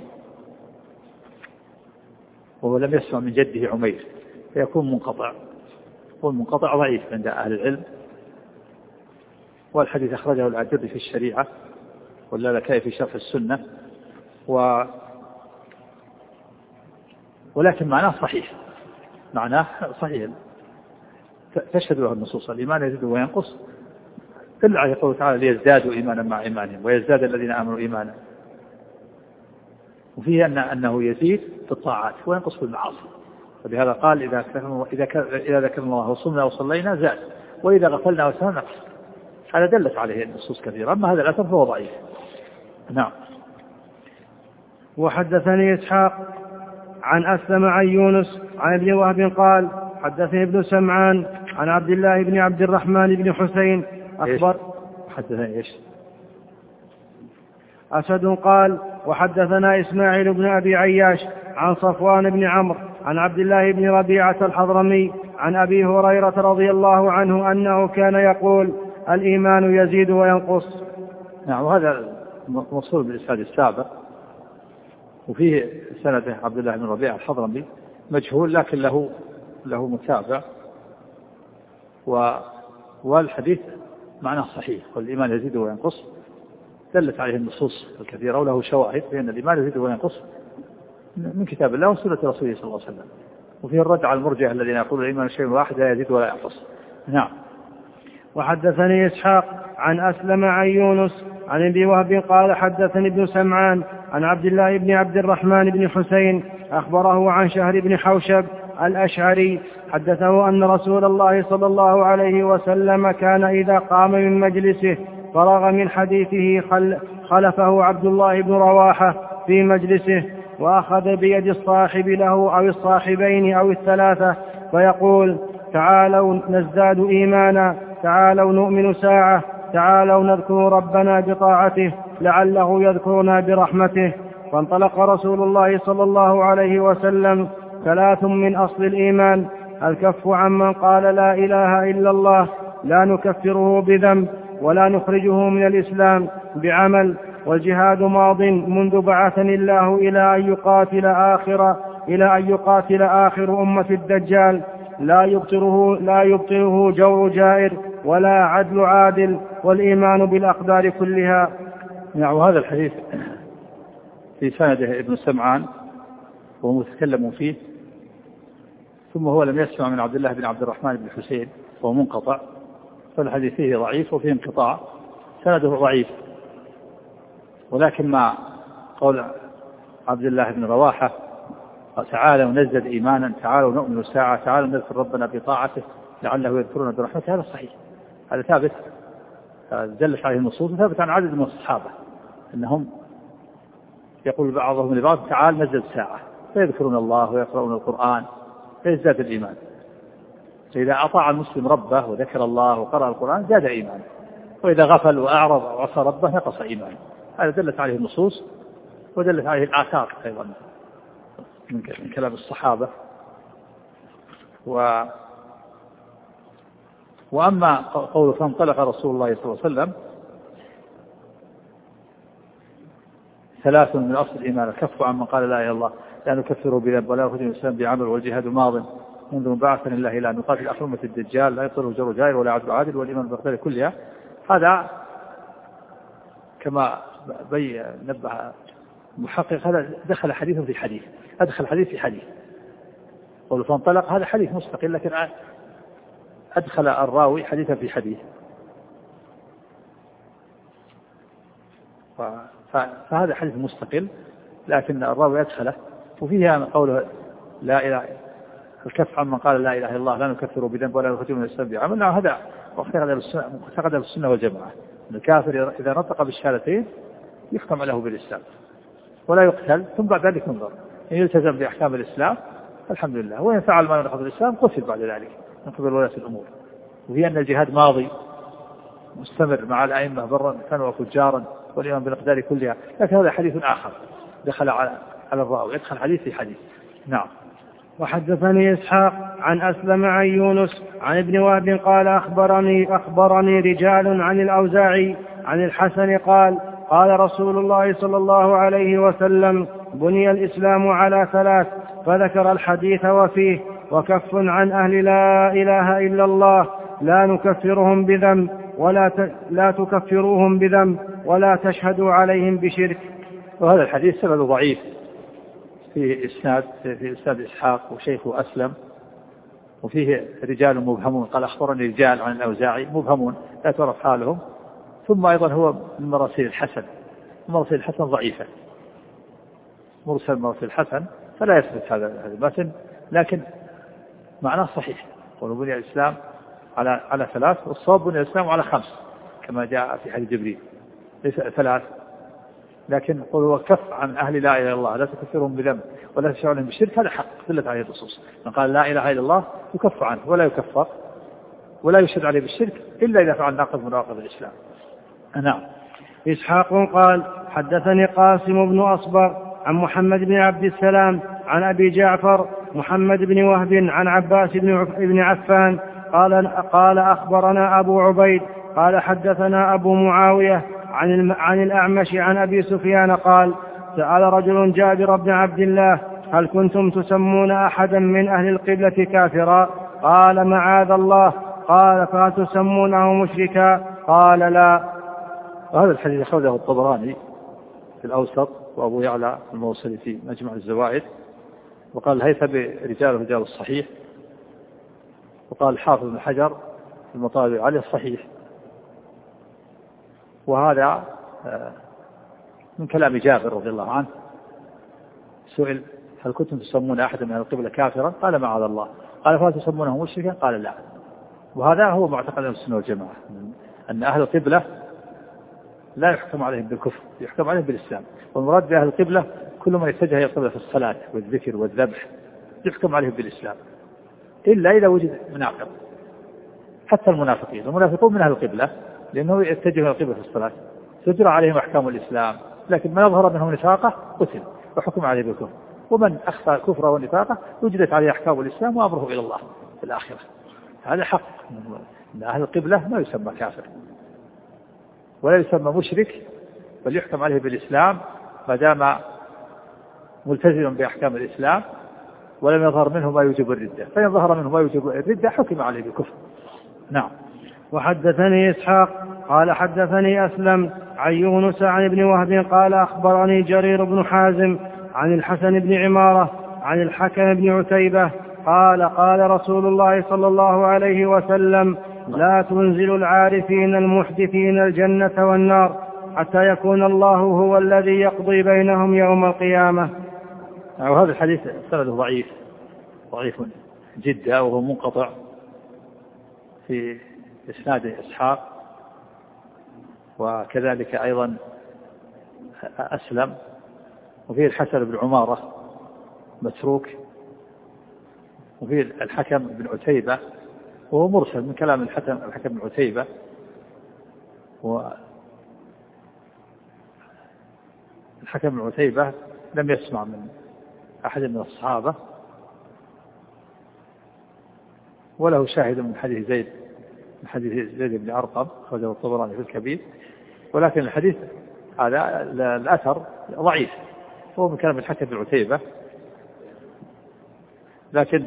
وهو لم يسمع من جده عمير، فيكون منقطع، والمنقطع ضعيف عند أهل العلم. والحديث أخرجه العجري في الشريعة واللالكائي في شرح السنة، ولكن معناه صحيح، معناه صحيح تشهد له النصوص. الإيمان يزيد وينقص دل على قوله تعالى ليزدادوا إيمانا مع إيمانهم ويزداد الذين آمنوا إيمانا. وفيه أنه يزيد في الطاعات وينقص في المعاصي، ولهذا قال إذا ذكرنا الله وصمنا وصلينا زاد، وإذا غفلنا وسهونا نقص. هذا دلت عليه النصوص كثيرة. أما هذا الأثر فهو ضعيف. نعم. وحدثني إسحاق عن أسلم عن يونس عن ابن وهب قال حدثني ابن سمعان عن عبد الله بن عبد الرحمن بن حسين أخبر حدثني إيش أسد قال وحدثنا إسماعيل بن أبي عياش عن صفوان بن عمرو عن عبد الله بن ربيعة الحضرمي عن أبي هريرة رضي الله عنه أنه كان يقول الإيمان يزيد وينقص. نعم. وهذا موصول بالإسناد السابق، وفيه سنده عبد الله بن ربيعة الحضرمي مجهول لكن له متابع، والحديث معناه صحيح، والإيمان يزيد وينقص دلت عليه النصوص الكثيرة وله شواهد بأن الإيمان يزيد وينقص من كتاب الله وسنة رسوله صلى الله عليه وسلم. وفيه الرد على المرجئة الذين يقولون الإيمان شيء واحد لا يزيد ولا ينقص. نعم. وحدثني إسحاق عن أسلم عن يونس عن ابي وهب قال حدثني ابن سمعان عن عبد الله بن عبد الرحمن بن حسين أخبره عن شهر بن حوشب الأشعري حدثه أن رسول الله صلى الله عليه وسلم كان إذا قام من مجلسه فرغ من حديثه خلفه عبد الله بن رواحة في مجلسه وأخذ بيد الصاحب له أو الصاحبين أو الثلاثة فيقول تعالوا نزداد إيمانا، تعالوا نؤمن ساعة، تعالوا نذكر ربنا بطاعته لعله يذكرنا برحمته. فانطلق رسول الله صلى الله عليه وسلم. 3 من أصل الإيمان: الكف عمن قال لا إله إلا الله لا نكفره بذنب ولا نخرجه من الإسلام بعمل، والجهاد ماض منذ بعثني الله إلى أن يقاتل آخر أمة الدجال لا يبطله جور جائر ولا عدل عادل، والإيمان بالأقدار كلها. نعم. وهذا الحديث في سنده ابن سمعان وهو متكلم فيه، ثم هو لم يسمع من عبد الله بن عبد الرحمن بن حسين وهو منقطع، فالحديث فيه ضعيف وفيه انقطاع، سنده ضعيف. ولكن مع قول عبد الله بن رواحة تعالوا نزدد إيمانا، تعالوا نؤمن ساعة، تعالوا نذكر ربنا بطاعته لعله يذكرنا برحمته، هذا صحيح، هذا ثابت دلت عليه النصوص، ثابت عن عدد من الصحابة أنهم يقول بعضهم لبعض تعال نزدد ساعة، فيذكرون الله ويقرؤون القرآن فيزداد الإيمان. فإذا أطاع المسلم ربه وذكر الله وقرأ القرآن زاد إيمانه، وإذا غفل وأعرض وعصى ربه نقص إيمانه. هذا دلت عليه النصوص ودلت عليه الآثار أيضا من كلام الصحابة. وأما قوله فانطلق رسول الله صلى الله عليه وسلم: 3 من أصل الإيمان: الكف عمن قال لا إله إلا الله لا نكفره بذنب ولا نخرجه من الإسلام بعمل، والجهاد ماض منذ بعثني الله إلى أن نقاتل آخر أمة الدجال لا يبطله جور جائر ولا عدل عادل، والإيمان بالأقدار كلها. هذا كما نبه محقق، هذا دخل حديث في حديث، أدخل حديث في حديث. قول فانطلق هذا حديث مستقل، لكن أدخل الراوي حديثا في حديث، فهذا حديث مستقل لكن الراوي أدخله. وفيها قوله لا إله الكف عمن قال لا إله إلا الله لا نكفره بذنب ولا نخرجه من الإسلام بعمل. هذا معتقد السنة والجماعة، أن الكافر إذا نطق بالشهادتين يختم له بالإسلام ولا يقتل، ثم بعد ذلك ينظر إن يلتزم بأحكام الإسلام الحمد لله، وإن فعل ما ينقض الإسلام قتل بعد ذلك من قبل ولاة الأمور. وهي أن الجهاد ماضي مستمر مع الأئمة برا كانوا وفجارا، والإيمان بالأقدار كلها. لكن هذا حديث آخر دخل على الراوي، يدخل حديث في حديث. نعم. وحدثني إسحاق عن أسلم عن يونس عن ابن وهب قال أخبرني رجال عن الأوزاعي عن الحسن قال قال رسول الله صلى الله عليه وسلم: بني الإسلام على 3، فذكر الحديث وفيه: وكف عن أهل لا إله إلا الله لا نكفرهم بذنب لا تكفروهم بذنب ولا تشهدوا عليهم بشرك. وهذا الحديث سند ضعيف في إسناد إسحاق وشيخه أسلم، وفيه رجال مبهمون. قال أخبرني رجال عن الأوزاعي مبهمون لا تعرف حالهم، ثم أيضا هو من مراسيل الحسن، مراسيل الحسن ضعيفة، مرسل مراسيل الحسن، فلا يثبت هذا المتن، لكن معناه صحيح. وبني الإسلام على 3، والصواب بني الإسلام على 5 كما جاء في حديث جبريل، ليس 3. لكن قل وكف عن أهل لا إله إلا الله لا تكفرهم بذنب ولا تشعرهم بالشرك، هذا حق دلت عليه النصوص. من قال لا إله إلا الله يكف عنه ولا يكفر ولا يشهد عليه بالشرك إلا إذا فعل ناقض من نواقض الإسلام. نعم. إسحاق قال حدثني قاسم بن أصبغ عن محمد بن عبد السلام عن أبي جعفر محمد بن وهب عن عباس بن عفان قال أخبرنا أبو عبيد قال حدثنا أبو معاوية عن الأعمش عن أبي سفيان قال سأل رجل جابر بن عبد الله هل كنتم تسمون أحدا من أهل القبلة كافرا؟ قال معاذ الله. قال فهل تسمونه مشركا؟ قال لا. وهذا الحديث أخرجه الطبراني في الأوسط، وأبو يعلى الموصلي في مجمع الزوائد، وقال الهيثمي رجال الصحيح، وقال الحافظ بن حجر في المطالع عليه الصحيح. وهذا من كلام جابر رضي الله عنه، سئل هل كنتم تسمون أحدا من القبلة كافرا؟ قال معاذ الله. قال فهل تسمونه مشركا؟ قال لا. وهذا هو معتقد أهل السنة والجماعة، أن أهل القبلة لا يحكم عليهم بالكفر، يحكم عليهم بالإسلام. والمراد بأهل القبلة كل من يتجه إلى القبلة في الصلاة والذكر والذبح يحكم عليهم بالإسلام، إلا إذا وجد منافق. حتى المنافقون من أهل القبلة، لأنه يتجه إلى القبلة في الصلاة تجرى عليهم أحكام الإسلام، لكن من أظهر منهم نفاقه قتل وحكم عليه بالكفر، ومن أخفى كفره ونفاقه وجدت عليه أحكام الإسلام وأمره إلى الله في الآخرة. هذا حق. أن أهل القبلة ما يسمى كافر ولا يسمى مشرك، بل يحكم عليه بالإسلام ما دام ملتزما بأحكام الإسلام ولم يظهر منه ما يوجب الردة، فإن ظهر منه ما يوجب الردة حكم عليه بالكفر. نعم. وحدثني إسحاق قال حدثني أسلم عن يونس عن ابن وهب قال أخبرني جرير بن حازم عن الحسن بن عمارة عن الحكم بن عتيبة قال رسول الله صلى الله عليه وسلم لا تنزل العارفين المحدثين الجنة والنار حتى يكون الله هو الذي يقضي بينهم يوم القيامة. وهذا الحديث سنده ضعيف جدا، وهو منقطع في إسناد إسحاق، وكذلك أيضا أسلم، وفيه الحسن بن عمارة متروك، وفيه الحكم بن عتيبة وهو مرسل من كلام الحكم بن عتيبة. والحكم بن عتيبة لم يسمع من أحد من الصحابة، وله شاهد من حديث زيد بن أرقم أخرجه الطبراني في الكبير، ولكن الحديث هذا الأثر ضعيف، هو من كلام الحكم بن عتيبة. لكن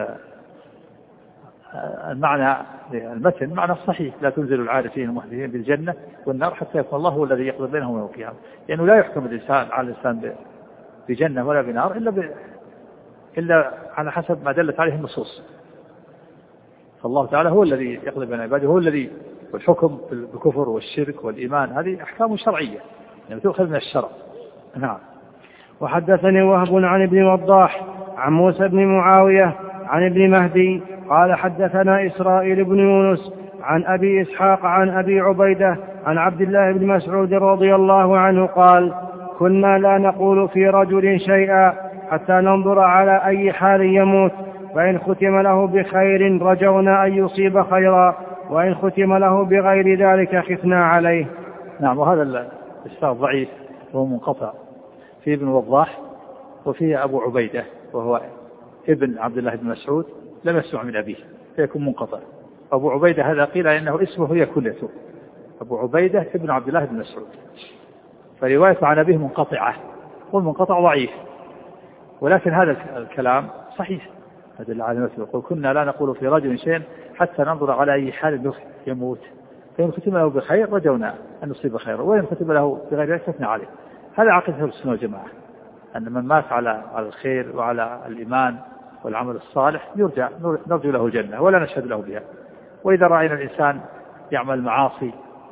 المعنى المتن معنى صحيح، لا تنزل العارفين المحدثين بالجنة والنار حتى يكون الله هو الذي يقضي بينهم يوم القيامة، لأنه لا يحكم الإنسان على الإنسان بجنة ولا بنار إلا على حسب ما دلت عليه النصوص. فالله تعالى هو الذي يقضي بين عباده، هو الذي والحكم بالكفر والشرك والإيمان هذه أحكام شرعية يعني تؤخذ من الشرع. نعم. وحدثني وهب عن ابن وضاح عن موسى بن معاوية عن ابن مهدي قال حدثنا إسرائيل بن يونس عن أبي إسحاق عن أبي عبيدة عن عبد الله بن مسعود رضي الله عنه قال كنا لا نقول في رجل شيئا حتى ننظر على أي حال يموت، فإن ختم له بخير رجونا أن يصيب خيرا، وإن ختم له بغير ذلك خفنا عليه. نعم. وهذا الإسناد ضعيف وهو منقطع، في ابن وضاح وفيه أبو عبيدة وهو ابن عبد الله بن مسعود لم يسمع من أبيه فيكون منقطع. أبو عبيدة هذا قيل إنه اسمه هي كليته، أبو عبيدة ابن عبد الله بن مسعود، فروايته عن أبيه منقطعة، والمنقطع ضعيف. ولكن هذا الكلام صحيح، هذا العالم يقول كنا لا نقول في رجل شيء حتى ننظر على أي حال يموت، فإن ختم له بخير رجونا أن نصيب خيرا، وإن ختم له بغير ذلك خفنا عليه. هذا عقيدة السنة والجماعة، أن من مات على الخير وعلى الإيمان والعمل الصالح نرجو له الجنة ولا نشهد له بها. وإذا رأينا الإنسان يعمل معاصي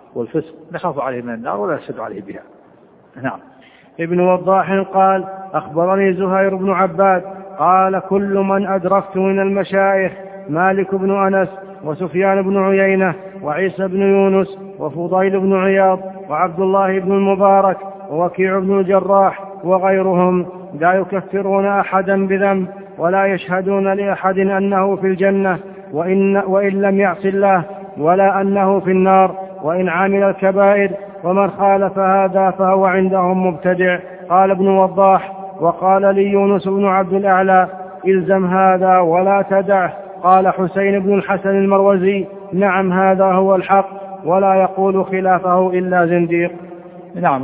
والفسق نخاف عليه من النار ولا نشهد عليه بها. نعم. ابن وضاح قال أخبرني زهير بن عباد قال كل من أدركت من المشايخ مالك بن أنس وسفيان بن عيينة وعيسى بن يونس وفضيل بن عياض وعبد الله بن المبارك ووكيع بن الجراح وغيرهم لا يكفرون أحدا بذنب ولا يشهدون لأحد أنه في الجنة وإن لم يعص الله ولا أنه في النار وإن عمل الكبائر، ومن خالف هذا فهو عندهم مبتدع. قال ابن وضاح وقال لي يونس بن عبد الأعلى إلزم هذا ولا تدعه. قال حسين بن الحسن المروزي نعم هذا هو الحق ولا يقول خلافه إلا زنديق. نعم.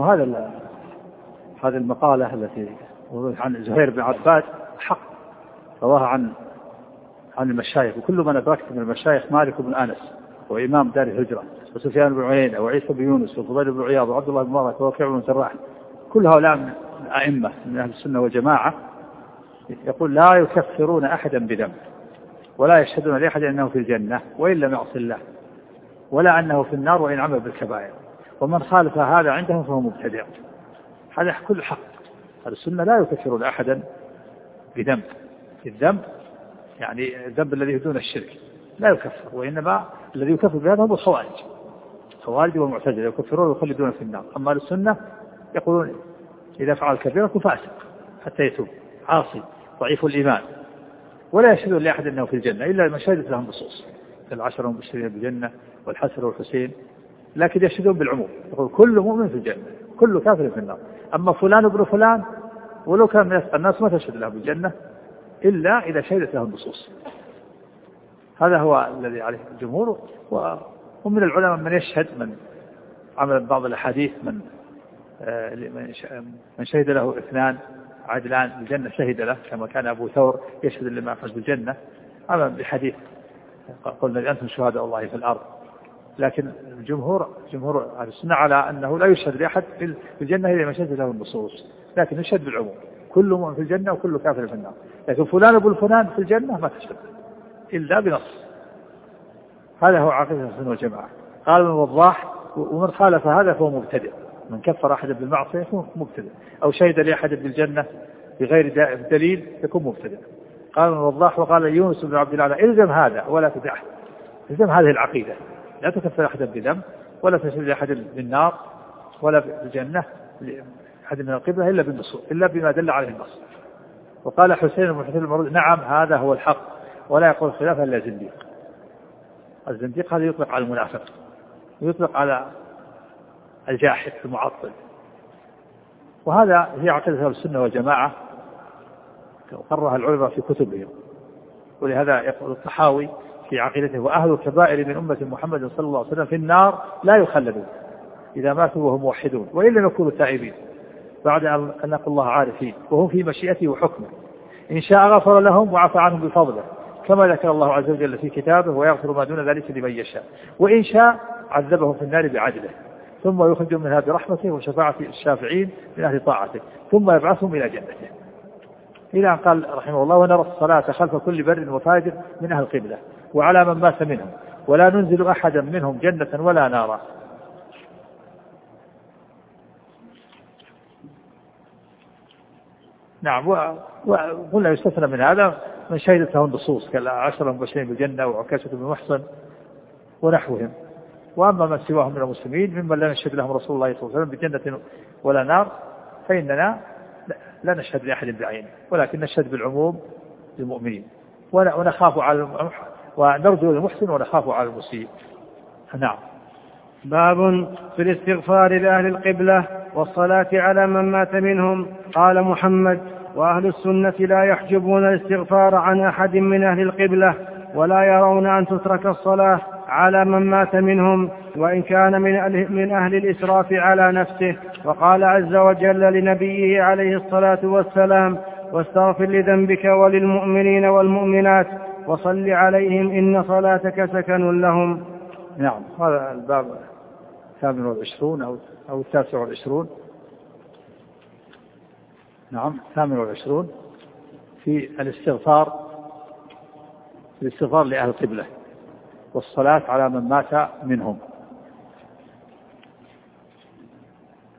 هذه المقالة التي عن زهير بن عباد حق رواها عن المشايخ، وكل من أدركت من المشايخ مالك بن أنس وإمام دار الهجرة وسفيان بن عيينة وعيسى بن يونس وفضيل بن عياض وعبد الله بن المبارك ووكيع بن الجراح، كل هؤلاء من الأئمة من أهل السنة والجماعة، يقول لا يكفرون أحدا بذنب ولا يشهدون لأحد أنه في الجنة وإن لم يعص الله ولا أنه في النار وإن عمل بالكبائر، ومن خالف هذا عندهم فهو مبتدع. هذا كل حق. أهل السنة لا يكفرون أحدا بذنب. الذنب يعني الذنب الذي دون الشرك لا يكفر، وإنما الذي يكفر بهذا هم الخوارج والمعتزلة يكفرون ويخلدون في النار. أما السنة يقولون إذا فعل كبيرة فاسق حتى يتوب عاصي ضعيف الإيمان، ولا يشهدون لأحد أنه في الجنة إلا ما شهدت لهم نصوص العشرة المبشرين بالجنة والحسن والحسين، لكن يشهدون بالعموم، يقول كل مؤمن في الجنة كل كافر في النار. أما فلان ابن فلان ولو كان من الناس ما تشهد له بالجنة إلا إذا شهدت له النصوص. هذا هو الذي عليه الجمهور. ومن العلماء من يشهد، من عمل بعض الأحاديث من شهد له اثنان عدلان بالجنة شهد له، كما كان أبو ثور يشهد لما فاز بالجنة. هذا بحديث قلنا أنتم شهداء الله في الأرض. لكن جمهور أهل السنة على أنه لا يشهد لأحد في الجنة إلا ما شهد له النصوص، لكن يشهد بالعموم كل مؤمن في الجنة وكل كافر في النار. لكن فلان ابن فلان في الجنة ما تشهد إلا بنص. هذا هو عقيدة السنة والجماعة. قال ابن وضاح ومن خالف هذا فهو مبتدع. من كفر أحد بالمعصية فهو مبتدع، أو شهد لأحد بالجنة بغير دليل يكون مبتدع. قال ابن وضاح وقال يونس بن عبد الأعلى إلزم هذا ولا تدعه. إلزم هذه العقيدة، لا تكفر أحد بذنب ولا تشهد لأحد بالنار ولا بالجنة أحد من القبلة إلا بالنصوص إلا بما دل عليه النص. وقال حسين بن حسين المروزي نعم هذا هو الحق ولا يقول خلافه إلا زنديق. الزنديق هذا يطلق على المنافق ويطلق على الجاحد المعطل. وهذا هي عقيدة أهل السنة والجماعة قررها العلماء في كتبهم. ولهذا يقول الطحاوي في عقيدته وأهل الكبائر من أمة محمد صلى الله عليه وسلم في النار لا يخلدون إذا ماتوا وهم موحدون وإن لم يكونوا تائبين بعد أن لقوا الله عارفين وهم في مشيئته وحكمه، إن شاء غفر لهم وعفى عنهم بفضله كما ذكر الله عز وجل في كتابه ويغفر ما دون ذلك لمن يشاء، وإن شاء عذبهم في النار بعدله ثم يخرجهم منها برحمته وشفاعة الشافعين من أهل طاعته ثم يبعثهم إلى جنته. إلى أن قال رحمه الله ونرى الصلاة خلف كل بر وفاجر من أهل القبلة وعلى من مات منهم ولا ننزل أحدا منهم جنة ولا نارا. نعم. وقلنا يستثنى من هذا من شهدت له النصوص كالعشرة المبشرين بالجنة وعكاشة بن محصن ونحوهم. وأما من سواهم من المسلمين ممن لا نشهد لهم رسول الله صلى الله عليه وسلم بجنة ولا نار فإننا لا نشهد لأحد بعينه ولكن نشهد بالعموم للمؤمنين ونخاف على ونرجو المحسن ونخاف على المسيء. نعم. باب في الاستغفار لأهل القبلة والصلاة على من مات منهم. قال محمد وأهل السنة لا يحجبون الاستغفار عن أحد من أهل القبلة ولا يرون أن تترك الصلاة على من مات منهم وإن كان من أهل الإسراف على نفسه. وقال عز وجل لنبيه عليه الصلاة والسلام واستغفر لذنبك وللمؤمنين والمؤمنات وصل عليهم إن صلاتك سكن لهم. نعم. هذا الباب 28 أو 29. نعم 28 في الاستغفار لأهل القبلة والصلاة على من مات منهم.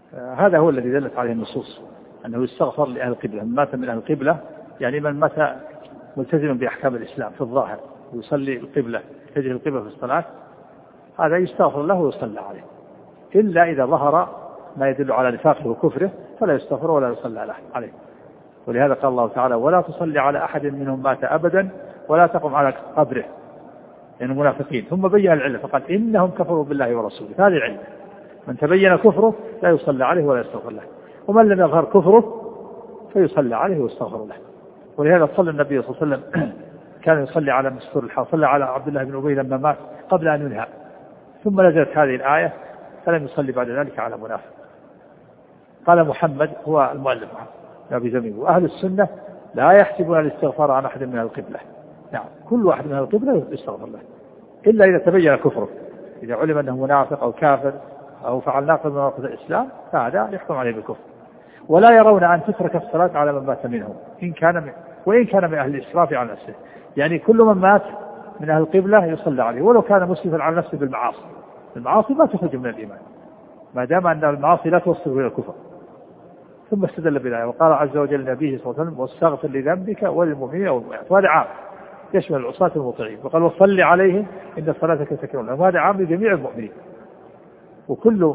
هذا هو الذي دلت عليه النصوص أنه يستغفر لأهل القبلة. من مات من أهل القبلة يعني من مات ملتزما بأحكام الإسلام في الظاهر ويصلي القبلة يتجه القبلة في الصلاة، هذا يستغفر له ويصلى عليه، إلا إذا ظهر ما يدل على نفاقه وكفره فلا يستغفر ولا يصلى عليه. ولهذا قال الله تعالى: ولا تصلي على أحد منهم مات أبدا ولا تقم على قبره، يعني المنافقين. ثم بين العلة فقال: إنهم كفروا بالله ورسوله. هذه العلة، من تبين كفره لا يصلى عليه ولا يستغفر له، ومن لم يظهر كفره فيصلى عليه ويستغفر له. ولهذا صلى النبي صلى الله عليه وسلم كان يصلي على مستور الحال، صلى على عبد الله بن أبي لما مات قبل أن ينهى، ثم نزلت هذه الآية فلم يصلي بعد ذلك على منافق. قال محمد هو المؤلف أبي زميل: وأهل السنة لا يحسبون الاستغفار عن أحد من القبلة. نعم، كل واحد من القبلة يستغفر له إلا إذا تبين كفره، إذا علم أنه منافق أو كافر أو فعل ناقض من نواقض الإسلام فهذا يحكم عليه بالكفر. ولا يرون أن تترك الصلاة على من مات منهم وإن كان من أهل الإسراف على نفسه، يعني كل من مات من أهل القبلة يصلى عليه ولو كان مسرفا على نفسه بالمعاصي. المعاصي ما تخرج من الإيمان ما دام أن المعاصي لا توصل إلى الكفر. ثم استدل بالآية وقال عز وجل لنبيه صلى الله عليه وسلم: واستغفر لذنبك وللمؤمنين والمؤمنات. وهذا عام يشمل العصاة المطيعين، وقال: وصل عليهم إن صلاتك سكن لهم. وهذا عام لجميع المؤمنين، وكل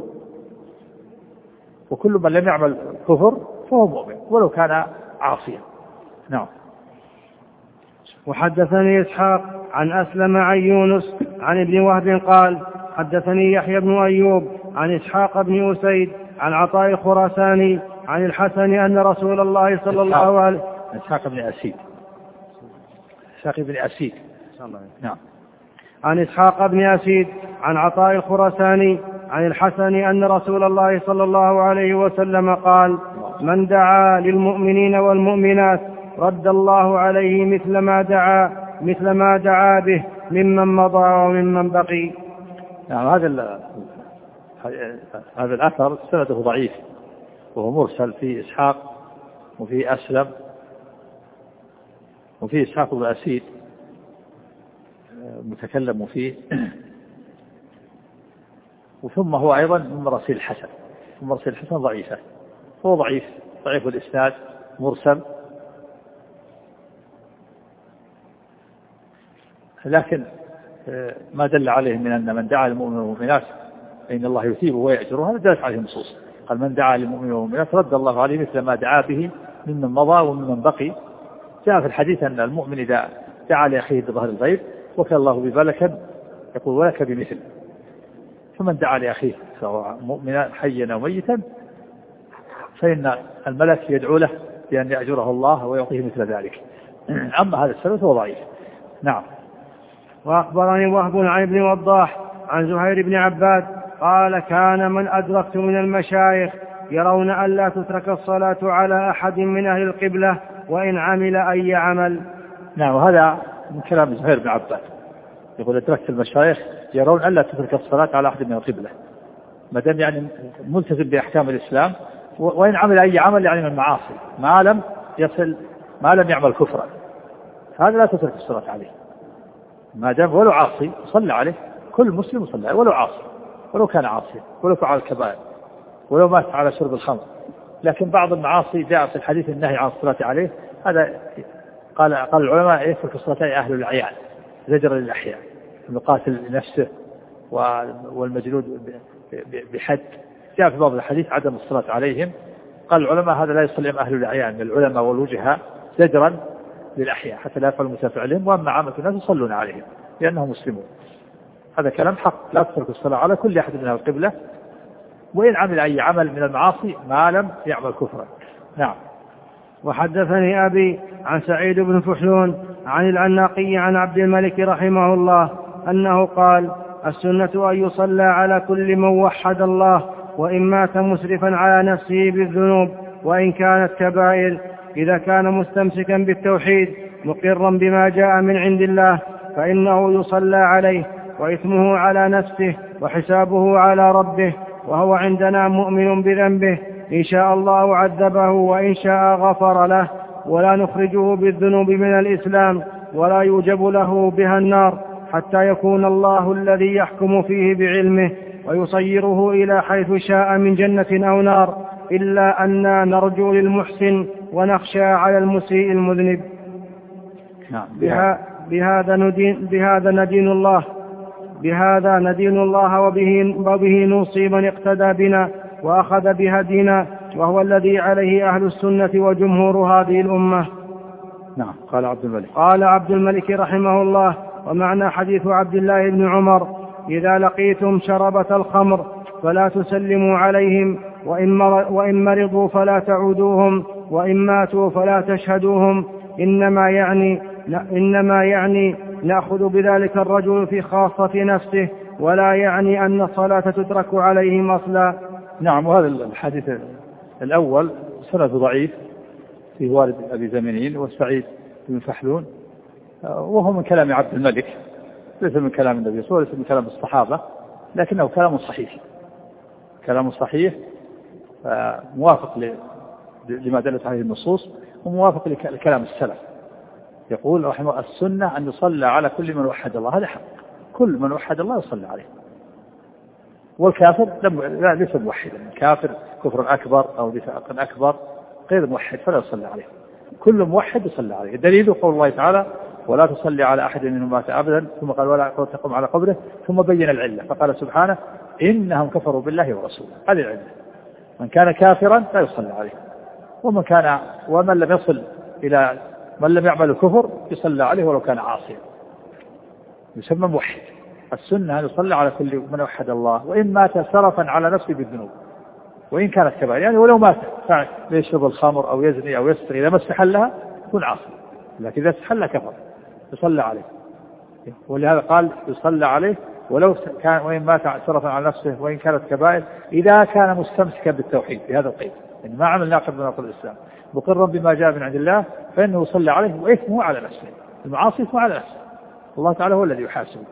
من لم يعمل كفر فهو مؤمن ولو كان عاصيا. نعم. وحدثني إسحاق عن أسلم عن يونس عن ابن وهب قال: حدثني يحيى بن أيوب عن إسحاق بن أسيد عن عطاء خراساني عن الحسن أن رسول الله صلى الله عليه وسلم إسحاق بن أسيد نعم. عن إسحاق بن أسيد عن عطاء الخراساني عن الحسن أن رسول الله صلى الله عليه وسلم قال: من دعا للمؤمنين والمؤمنات رد الله عليه مثل ما دعا به ممن مضى وممن بقي. نعم. هذا الأثر سنده ضعيف وهو مرسل في إسحاق وفي أسلم وفي إسحاق بن أسيد متكلم فيه، وثم هو أيضا من مراسيل الحسن، ومراسيل الحسن ضعيفة، هو ضعيف الإسناد مرسل، لكن ما دل عليه من أن من دعا للمؤمنين والمؤمنات فإن الله يثيبه ويأجره، هذا دلت عليه النصوص. قال: من دعا للمؤمنين والمؤمنات رد الله عليه مثل ما دعا به ممن مضى وممن بقي. جاء في الحديث أن المؤمن إذا دعا لأخيه بظهر الغيب وكل الله بملكا يقول: ولك بمثل. فمن دعا لأخيه سواء مؤمنا حيا أو ميتا فإن الملك يدعو له بأن يأجره الله ويعطيه مثل ذلك. أما هذا السبب هو ضعيف. نعم. وأخبرني وهب عن ابن وضاح عن زهير بن عباد قال: كان من أدركت من المشايخ يرون أن لا تترك الصلاة على أحد من أهل القبلة وإن عمل أي عمل. نعم. وهذا من كلام زهير بن عباد، يقول: أدركت المشايخ يرون أن لا تترك الصلاة على أحد من القبلة ما دام يعني ملتزم بأحكام الإسلام، وإن عمل أي عمل يعني من معاصي ما لم يعمل كفرا، هذا لا تترك الصلاة عليه ما دام ولو عاصي صلى عليه. كل مسلم صلى عليه ولو عاصي، ولو كان عاصيا، ولو فعل الكبائر، ولو مات على شرب الخمر. لكن بعض المعاصي جاء في الحديث النهي عن الصلاة عليه، هذا قال العلماء: يترك الصلاة أهل الأعيان زجر للأحياء، المقاتل لنفسه والمجلود بحد. جاء في بعض الحديث عدم الصلاة عليهم. قال العلماء: هذا لا يصلي أهل الأعيان من العلماء والوجهاء زجرا للأحياء حتى لا يفعل المتفعلين، وأما عامة الناس يصلون عليهم لأنهم مسلمون. هذا كلام حق، لا تترك الصلاة على كل أحد من القبلة وإن عمل أي عمل من المعاصي ما لم يعمل كفرا. نعم. وحدثني أبي عن سعيد بن فحلون عن العناقي عن عبد الملك رحمه الله أنه قال: السنة أن يصلى على كل من وحد الله وإن مات مسرفا على نفسه بالذنوب وإن كانت كبائر، إذا كان مستمسكا بالتوحيد مقرا بما جاء من عند الله فإنه يصلى عليه وإثمه على نفسه وحسابه على ربه، وهو عندنا مؤمن بذنبه، إن شاء الله عذبه وإن شاء غفر له، ولا نخرجه بالذنوب من الإسلام ولا يوجب له بها النار حتى يكون الله الذي يحكم فيه بعلمه ويصيره إلى حيث شاء من جنة أو نار، إلا أننا نرجو للمحسن ونخشى على المسيء المذنب. بهذا ندين الله وبه نوصي من اقتدى بنا وأخذ بهدينا، وهو الذي عليه أهل السنة وجمهور هذه الأمة. نعم. قال عبد الملك رحمه الله: ومعنى حديث عبد الله بن عمر: إذا لقيتم شربة الخمر فلا تسلموا عليهم، وإن مرضوا فلا تعودوهم، وإن ماتوا فلا تشهدوهم، إنما يعني نأخذ بذلك الرجل في خاصة نفسه، ولا يعني أن الصلاة تترك عليهم أصلا. نعم. وهذا الحديث الأول سند ضعيف في والد أبي زمينين وسعيد بن فحلون، وهو من كلام عبد الملك، ليس من كلام النبي صلى الله عليه وسلم، ليس من كلام الصحابة، لكنه كلام صحيح موافق لما دلت عليه النصوص، وموافق لكلام السلف. يقول رحمه السنة أن يصلى على كل من وحد الله، هذا حق، كل من وحد الله يصلى عليه. والكافر ليس موحدا، الكافر كفر أكبر أو نفاق أكبر غير موحد فلا يصلى عليه، كل موحد يصلى عليه. الدليل قول الله تعالى: ولا تصلي على أحد منهم مات أبدا، ثم قال: ولا تقم على قبره، ثم بين العلة فقال سبحانه: إنهم كفروا بالله ورسوله. هذه العلة، من كان كافرا لا يصلى عليه، ومن لم يصل إلى من لم يعمل الكفر يصلى عليه ولو كان عاصيا، يسمى موحد. السنة أن يصلى على كل من وحد الله، وإن مات سرفا على نفسه بالذنوب، وإن كانت كبائر، يعني ولو مات يشرب الخمر أو يزني أو يسرق، إذا ما استحلها يكون عاصي، لكن إذا استحلها كفر يصلى عليه. ولهذا قال يصلى عليه ولو كان، وإن مات سرفا على نفسه وإن كانت كبائر، إذا كان مستمسكا بالتوحيد بهذا القيد، يعني ما عمل ناقض من نواقض الإسلام، مقرا بما جاء من عند الله، فإنه يصلى عليه وإثمه على نفسه، المعاصي اسمه على نفسه، الله تعالى هو الذي يحاسبه.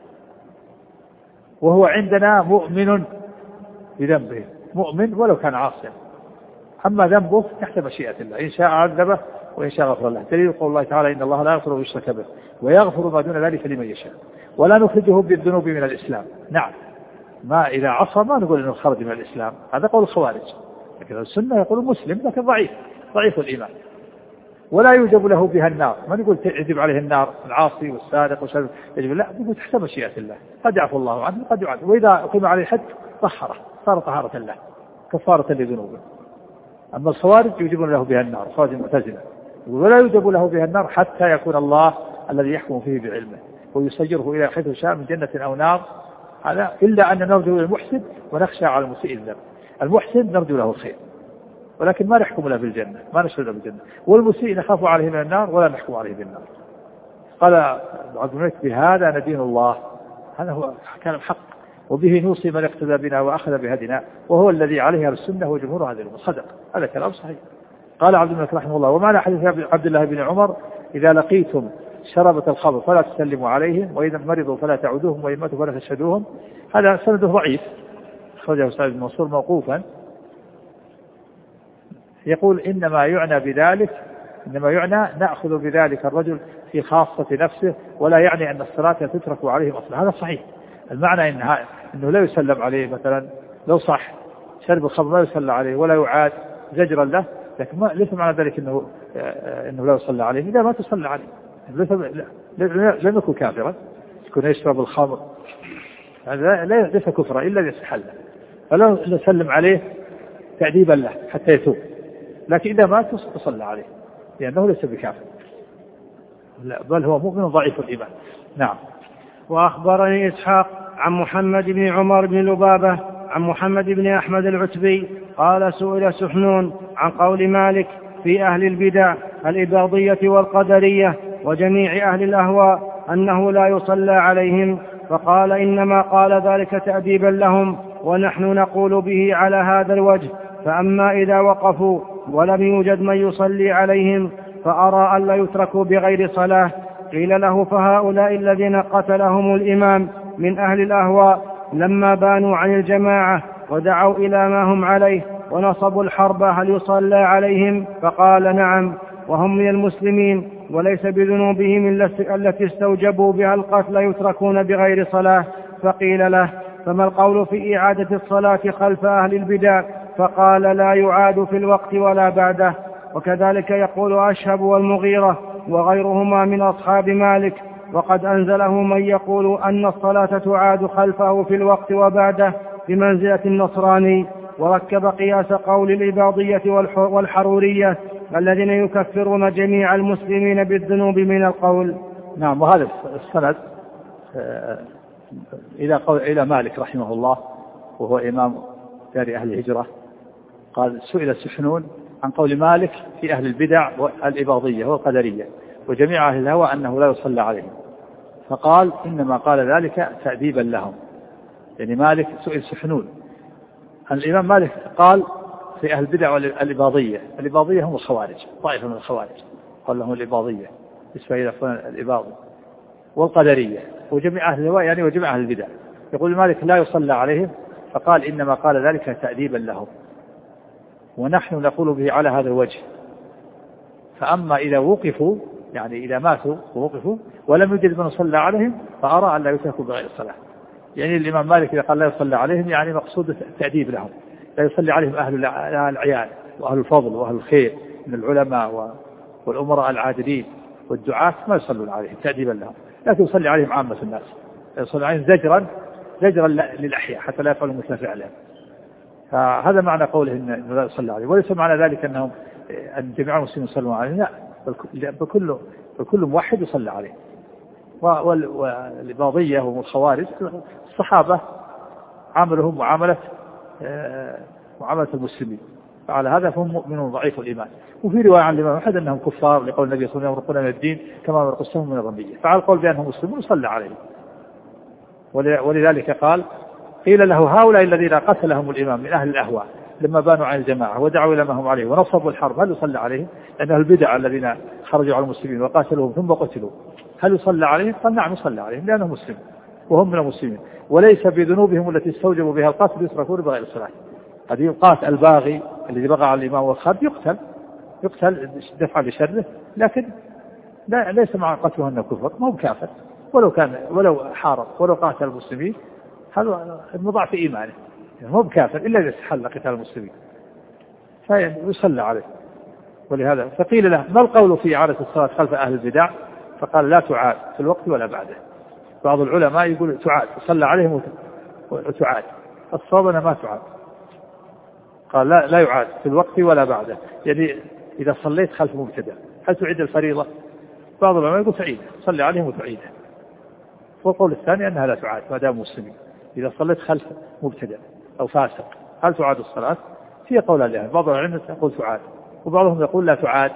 وهو عندنا مؤمن بذنبه، مؤمن ولو كان عاصيا، أما ذنبه تحت مشيئة الله، إن شاء عذبه وإن شاء غفر له. دليل قول الله تعالى: إن الله لا يغفر ويشرك به ويغفر ما دون ذلك لمن يشاء، ولا نخرجه بالذنوب من الإسلام. نعم، ما إذا عصى ما نقول إنه خرج من الإسلام، هذا قول الخوارج، لكن السنة يقول مسلم لكن ضعيف الإيمان، ولا يوجب له بها النار. ما نقول يجب عليه النار العاصي والسارق والشرب، يجب، لا، نقول تحت مشيئة الله، قد يعفو الله عنه قد يعذب، وإذا أقيم عليه الحد طهره، صار طهارة له كفارة لذنوبه. أما الخوارج يوجبون له بها النار، خوارج المعتزلة، ولا يوجب له بها النار حتى يكون الله الذي يحكم فيه بعلمه ويسيره إلى حيث شاء من جنة أو نار. هذا إلا أن نرجو للمحسن ونخشى على المسيء الذنب. المحسن نرجو له الخير ولكن ما نحكم له بالجنة، ما نشهد له بالجنة، والمسيء نخاف عليه من النار ولا نحكم عليه بالنار. قال عبد الملك: بهذا ندين الله، هذا هو كلام حق، وبه نوصي من اقتدى بنا وأخذ بهدنا، وهو الذي عليه السنة وجمهور هذه الأمة. صدق، هذا كلام صحيح. قال عبد الملك رحمه الله: ومعنى حديث عبد الله بن عمر: إذا لقيتم شربة الخمر فلا تسلموا عليهم، وإذا مرضوا فلا تعودوهم، وإن ماتوا فلا تشهدوهم. هذا سنده ضعيف، أخرجه سعيد بن منصور موقوفا. يقول: إنما يعنى نأخذ بذلك الرجل في خاصة نفسه، ولا يعني أن الصلاة تترك عليهم أصلا. هذا صحيح، المعنى إنه لا يسلم عليه، مثلا لو صح شرب الخمر لا يسلم عليه ولا يعاد زجرا له، لكن ليس معنى ذلك إنه لا يصلى عليه. إذا ما تصلى عليه لم يكن كافرا، يكون يشرب الخمر، هذا ليس كفرا إلا إذا استحل، فلا نسلم عليه تأديبا له حتى يتوب، لكن إذا ما تصلى عليه لأنه ليس بكافر، بل هو مؤمن ضعيف الإيمان. نعم. وأخبرني إسحاق عن محمد بن عمر بن لبابة عن محمد بن أحمد العتبي قال: سئل سحنون عن قول مالك في أهل البدع الإباضية والقدرية وجميع أهل الأهواء أنه لا يصلى عليهم، فقال: إنما قال ذلك تأديبا لهم، ونحن نقول به على هذا الوجه. فأما إذا وقفوا ولم يوجد من يصلي عليهم فأرى أن لا يتركوا بغير صلاة. قيل له: فهؤلاء الذين قتلهم الإمام من أهل الأهواء لما بانوا عن الجماعة ودعوا إلى ما هم عليه ونصبوا الحرب هل يصلى عليهم؟ فقال: نعم، وهم من المسلمين، وليس بذنوبهم التي استوجبوا بها القتل يتركون بغير صلاة. فقيل له: فما القول في إعادة الصلاة خلف أهل البدع؟ فقال لا يعاد في الوقت ولا بعده. وكذلك يقول أشهب والمغيرة وغيرهما من أصحاب مالك، وقد أنزله من يقول أن الصلاة تعاد خلفه في الوقت وبعده بمنزلة النصراني، وركب قياس قول الإباضية والحرورية الذين يكفرون جميع المسلمين بالذنوب من القول. نعم. وهذا السند إلى مالك رحمه الله، وهو إمام دار أهل الهجرة. قال سئل السحنون عن قول مالك في أهل البدع والإباضية والقدرية وجميع أهل الهوى أنه لا يصلى عليهم، فقال إنما قال ذلك تأديبا لهم. يعني مالك سئل سحنون، الإمام مالك قال في أهل البدع والإباضية. الإباضية هم الخوارج، طائفة من الخوارج قال لهم الإباضية بالنسبة إلى الإباضي، والقدرية وجميع أهل الهوى يعني وجميع أهل البدع. يقول مالك لا يصلى عليهم، فقال إنما قال ذلك تأديبا لهم، ونحن نقول به على هذا الوجه. فأما إذا وقفوا يعني إذا ماتوا ووقفوا ولم يجد من يصلى عليهم فأرى أن لا يتركوا بغير الصلاة. يعني الإمام مالك إذا قال لا يصلى عليهم يعني مقصود التأديب لهم، لا يصلي عليهم أهل العيان وأهل الفضل وأهل الخير من العلماء والأمراء العادلين والدعاة، ما يصلون عليهم تأديبا لهم، لكن يصلي عليهم عامة الناس، يصلي عليهم زجرا للأحياء حتى لا يفعلوا مثل فعلهم. فهذا معنى قوله إن لا يصلى عليهم، وليس معنى ذلك أن جميع المسلمين يصلون عليهم، لا، بكل موحد يصلى عليه. والإباضية والخوارج الصحابة عاملهم معاملة المسلمين، فعلى هذا فهم مؤمنون ضعيف الإيمان. وفي رواية عن الإمام أحد أنهم كفار لقول النبي صلى الله عليه وسلم يمرقون من الدين كما يمرق السهم من الرمية، فعلى القول بأنهم مسلمون يصلى عليهم. ولذلك قال قيل له هؤلاء الذين قتلهم الإمام من أهل الأهواء لما بانوا عن الجماعة ودعوا إلى ما هم عليه ونصبوا الحرب، هل يصلى عليهم؟ لأن أهل البدع الذين خرجوا على المسلمين وقاتلوهم ثم قتلوا هل يصلى عليهم؟ قال نعم يصلى عليهم لأنهم مسلمون وهم من المسلمين، وليس بذنوبهم التي استوجبوا بها القتل يتركون بغير الصلاة. هذه قاتل الباغي الذي بغى على الإمام والخالد يقتل دفعا لشره، لكن ليس مع قتله أنه كفر، ما هو كافر ولو حارب ولو قاتل المسلمين، هذا المضاعف في إيمانه، يعني هو بكافر إلا إذا استحل قتال المسلمين فيصلى عليه. ولهذا فقيل له ما القول في إعادة الصلاة خلف أهل البدع؟ فقال لا تعاد في الوقت ولا بعده. بعض العلماء يقول تعاد، صلى عليهم وتعاد، الصواب أنها ما تعاد. قال لا يعاد في الوقت ولا بعده، يعني إذا صليت خلف مبتدع هل تعيد الفريضة؟ بعض العلماء يقول تعيد، صلي عليهم وتعيدها. والقول الثاني أنها لا تعاد ما دام مسلمين. إذا صليت خلف مبتدع أو فاسق هل تعاد الصلاة؟ في قولان لها، بعض العلماء يقول تعاد وبعضهم يقول لا تعاد،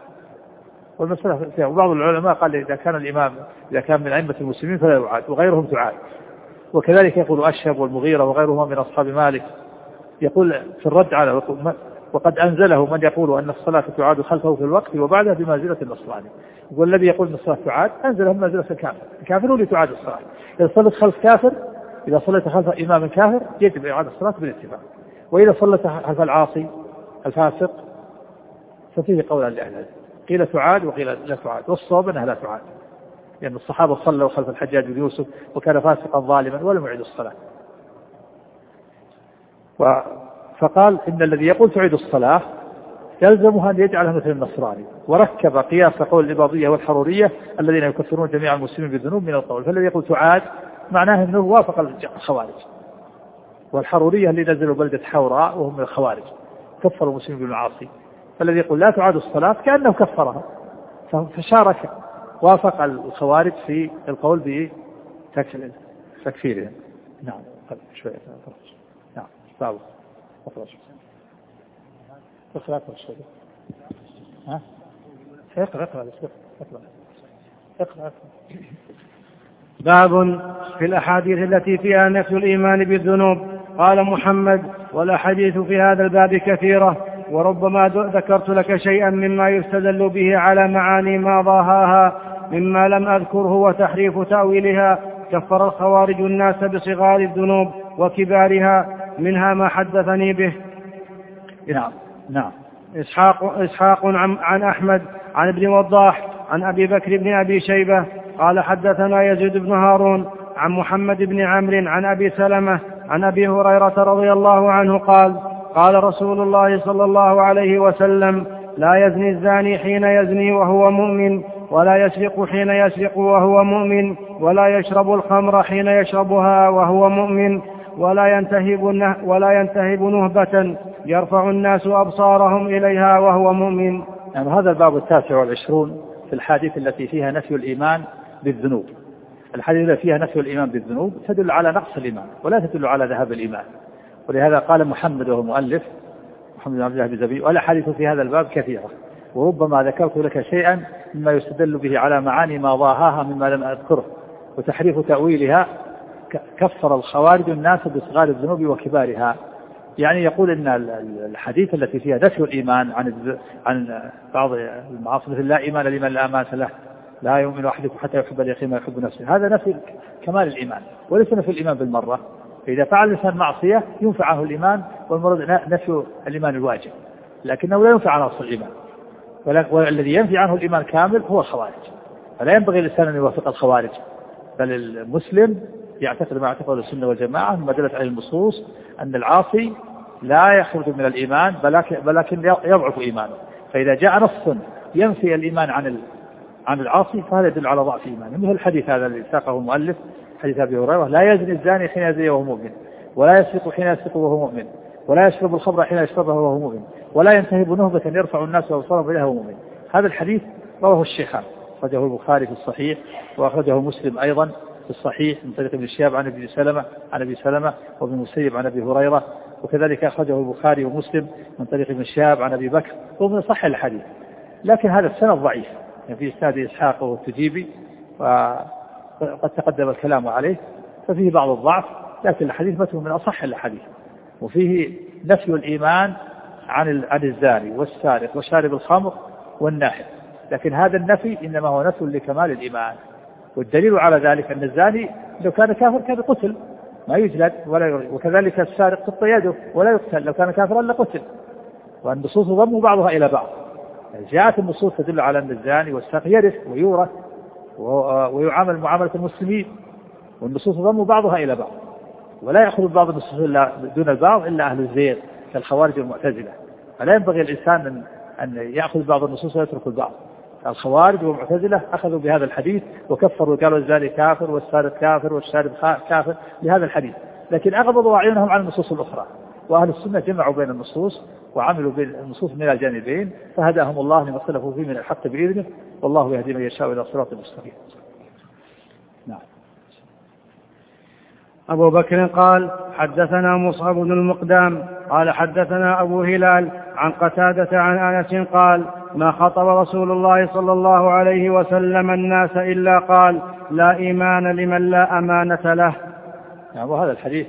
والمسألة فيها. وبعض العلماء قال إذا كان الإمام إذا كان من أئمة المسلمين فلا يعاد، وغيرهم تعاد. وكذلك يقول أشهب والمغيرة وغيرهما من أصحاب مالك، يقول في الرد على وقد أنزله من يقول أن الصلاة تعاد خلفه في الوقت وبعده بمنزلة النصراني. والذي يقول أن الصلاة تعاد أنزله بمنزلة الكافر، الكافر هو اللي تعاد الصلاة. إذا صليت خلف كافر، إذا صليت خلف إمام كافر يجب إعادة الصلاة بالاتفاق، وإذا صليت خلف العاصي الفاسق ففيه قولا لأهل العلم، قيل تعاد وقيل لا تعاد، والصواب أنها لا تعاد، لأن يعني الصحابة صلوا خلف الحجاج بن يوسف وكان فاسقا ظالما ولم يعيد الصلاة. فقال إن الذي يقول تعيد الصلاة يلزمها أن يجعلها مثل النصراني، وركب قياس قول الإباضية والحرورية الذين يكفرون جميع المسلمين بالذنوب من القول. فالذي يقول تعاد معناه أنه وافق الخوارج، والحرورية اللي نزلوا بلدة حوراء وهم من الخوارج كفروا المسلمين بالمعاصي. فالذي يقول لا تعاد الصلاة كأنه كفرها، فشارك وافق الخوارج في القول بتكفيرهم. نعم شوية نعم صعب اقرأ باب في الأحاديث التي فيها نفي الإيمان بالذنوب. قال محمد والأحاديث في هذا الباب كثيرة، وربما ذكرت لك شيئا مما يستدل به على معاني ما ضاهاها مما لم أذكره وتحريف تأويلها. كفر الخوارج الناس بصغار الذنوب وكبارها، منها ما حدثني به. نعم. إسحاق عن أحمد عن ابن وضاح عن أبي بكر بن أبي شيبة قال حدثنا يزيد بن هارون عن محمد بن عمرو عن أبي سلمة عن أبي هريرة رضي الله عنه قال قال رسول الله صلى الله عليه وسلم لا يزني الزاني حين يزني وهو مؤمن ولا يسرق حين يسرق وهو مؤمن ولا يشرب الخمر حين يشربها وهو مؤمن ولا ينتهب نهبة يرفع الناس أبصارهم إليها وهو مؤمن. يعني هذا الباب 29 في الحديث التي فيها نفي الإيمان بالذنوب. الحديث التي فيها نفي الإيمان بالذنوب تدل على نقص الإيمان ولا تدل على ذهاب الإيمان، ولهذا قال محمد وهو مؤلف محمد بن عبد الله بن زبيب والأحاديث في هذا الباب كثيرة، وربما ذكرت لك شيئا مما يستدل به على معاني ما ضاهاها مما لم أذكره وتحريف تأويلها. كفر الخوارج الناس بصغار الذنوب وكبارها، يعني يقول إن الحديث التي فيها نفي الإيمان عن بعض المعاصي مثل لا إيمان لمن لا أمانة له، لا يؤمن أحدكم حتى يحب اليقين ما يحب نفسه، هذا نفي كمال الإيمان وليس نفي الإيمان بالمرة. فإذا فعل الإنسان معصية ينفع عنه الإيمان والمراد نفي الإيمان الواجب، لكنه لا ينفع عنه أصل الإيمان، والذي ينفي عنه الإيمان كامل هو الخوارج. فلا ينبغي الإنسان أن يوافق الخوارج، بل المسلم يعتقد ما اعتقد السنة والجماعة مما دلت عليه النصوص أن العاصي لا يخرج من الإيمان ولكن يضعف إيمانه. فإذا جاء نص ينفي الإيمان عن العاصي فهذا يدل على ضعف إيمانه، مثل الحديث هذا الذي ساقه المؤلف حديث أبي هريرة لا يزني الزاني حين يزني وهو مؤمن ولا يسرق حين يسرق وهو مؤمن ولا يشرب الخمر حين يشربها وهو مؤمن ولا ينتهب نهبة يرفع الناس أبصارهم إليها وهو مؤمن. هذا الحديث رواه الشيخان، أخرجه البخاري في الصحيح وأخرجه مسلم أيضا في الصحيح من طريق ابن شهاب عن أبي سلمة وابن المسيب عن أبي هريرة، وكذلك أخرجه البخاري ومسلم من طريق ابن شهاب عن أبي بكر، ومن صح الحديث. لكن هذا السند ضعيف، يعني في إسناد إسحاق والتجيبي وقد تقدم الكلام عليه ففيه بعض الضعف، لكن الحديث متن من أصح الحديث، وفيه نفي الإيمان عن الزاني والسارق وشارب الخمر والناحب، لكن هذا النفي إنما هو نفي لكمال الإيمان. والدليل على ذلك أن الزاني لو كان كافر كان قتل ما يجلد، وكذلك السارق تقطع يده ولا يقتل، لو كان كافرا لقتل. والنصوص ضم بعضها إلى بعض، جاءت النصوص تدل على أن الزاني والسارق يرث ويورث ويعامل معاملة المسلمين، والنصوص ضم بعضها إلى بعض، ولا يأخذ بعض النصوص دون البعض إلا أهل الزيغ كالخوارج والمعتزلة. فلا ينبغي الإنسان أن يأخذ بعض النصوص ويترك البعض. الخوارج والمعتزلة أخذوا بهذا الحديث وكفروا وقالوا الزاني كافر والسارق كافر والشارب كافر لهذا الحديث، لكن أغضضوا أعينهم عن النصوص الأخرى. وأهل السنة جمعوا بين النصوص وعملوا بالنصوص من الجانبين فهداهم الله لما اختلفوا فيه من الحق بإذنه، والله يهدي من يشاء إلى صراط مستقيم. نعم. أبو بكر قال حدثنا مصعب بن المقدام قال حدثنا أبو هلال عن قتادة عن أنس قال ما خطب رسول الله صلى الله عليه وسلم الناس إلا قال لا إيمان لمن لا أمانة له. يعني وهذا الحديث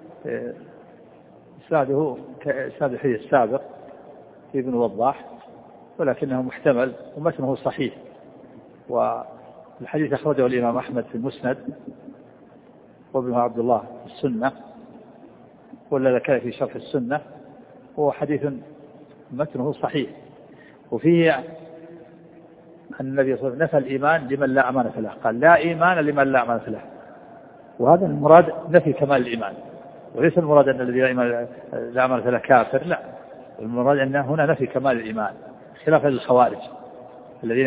إسناده كإسناد الحديث السابق في ابن وضاح، ولكنه محتمل ومتنه صحيح. والحديث أخرجه الإمام أحمد في المسند وابن عبد الله في السنة، والذي كان في شرح السنة، هو حديث متنه صحيح، وفيه أن النبي صلى الله عليه وسلم نفى الإيمان لمن لا أمانة له، قال لا إيمان لمن لا أمانة له، وهذا المراد نفي كمال الإيمان، وليس المراد أن الذي لا أمانة له كافر، لا، المراد أن هنا نفي كمال الإيمان، خلافا للخوارج الذين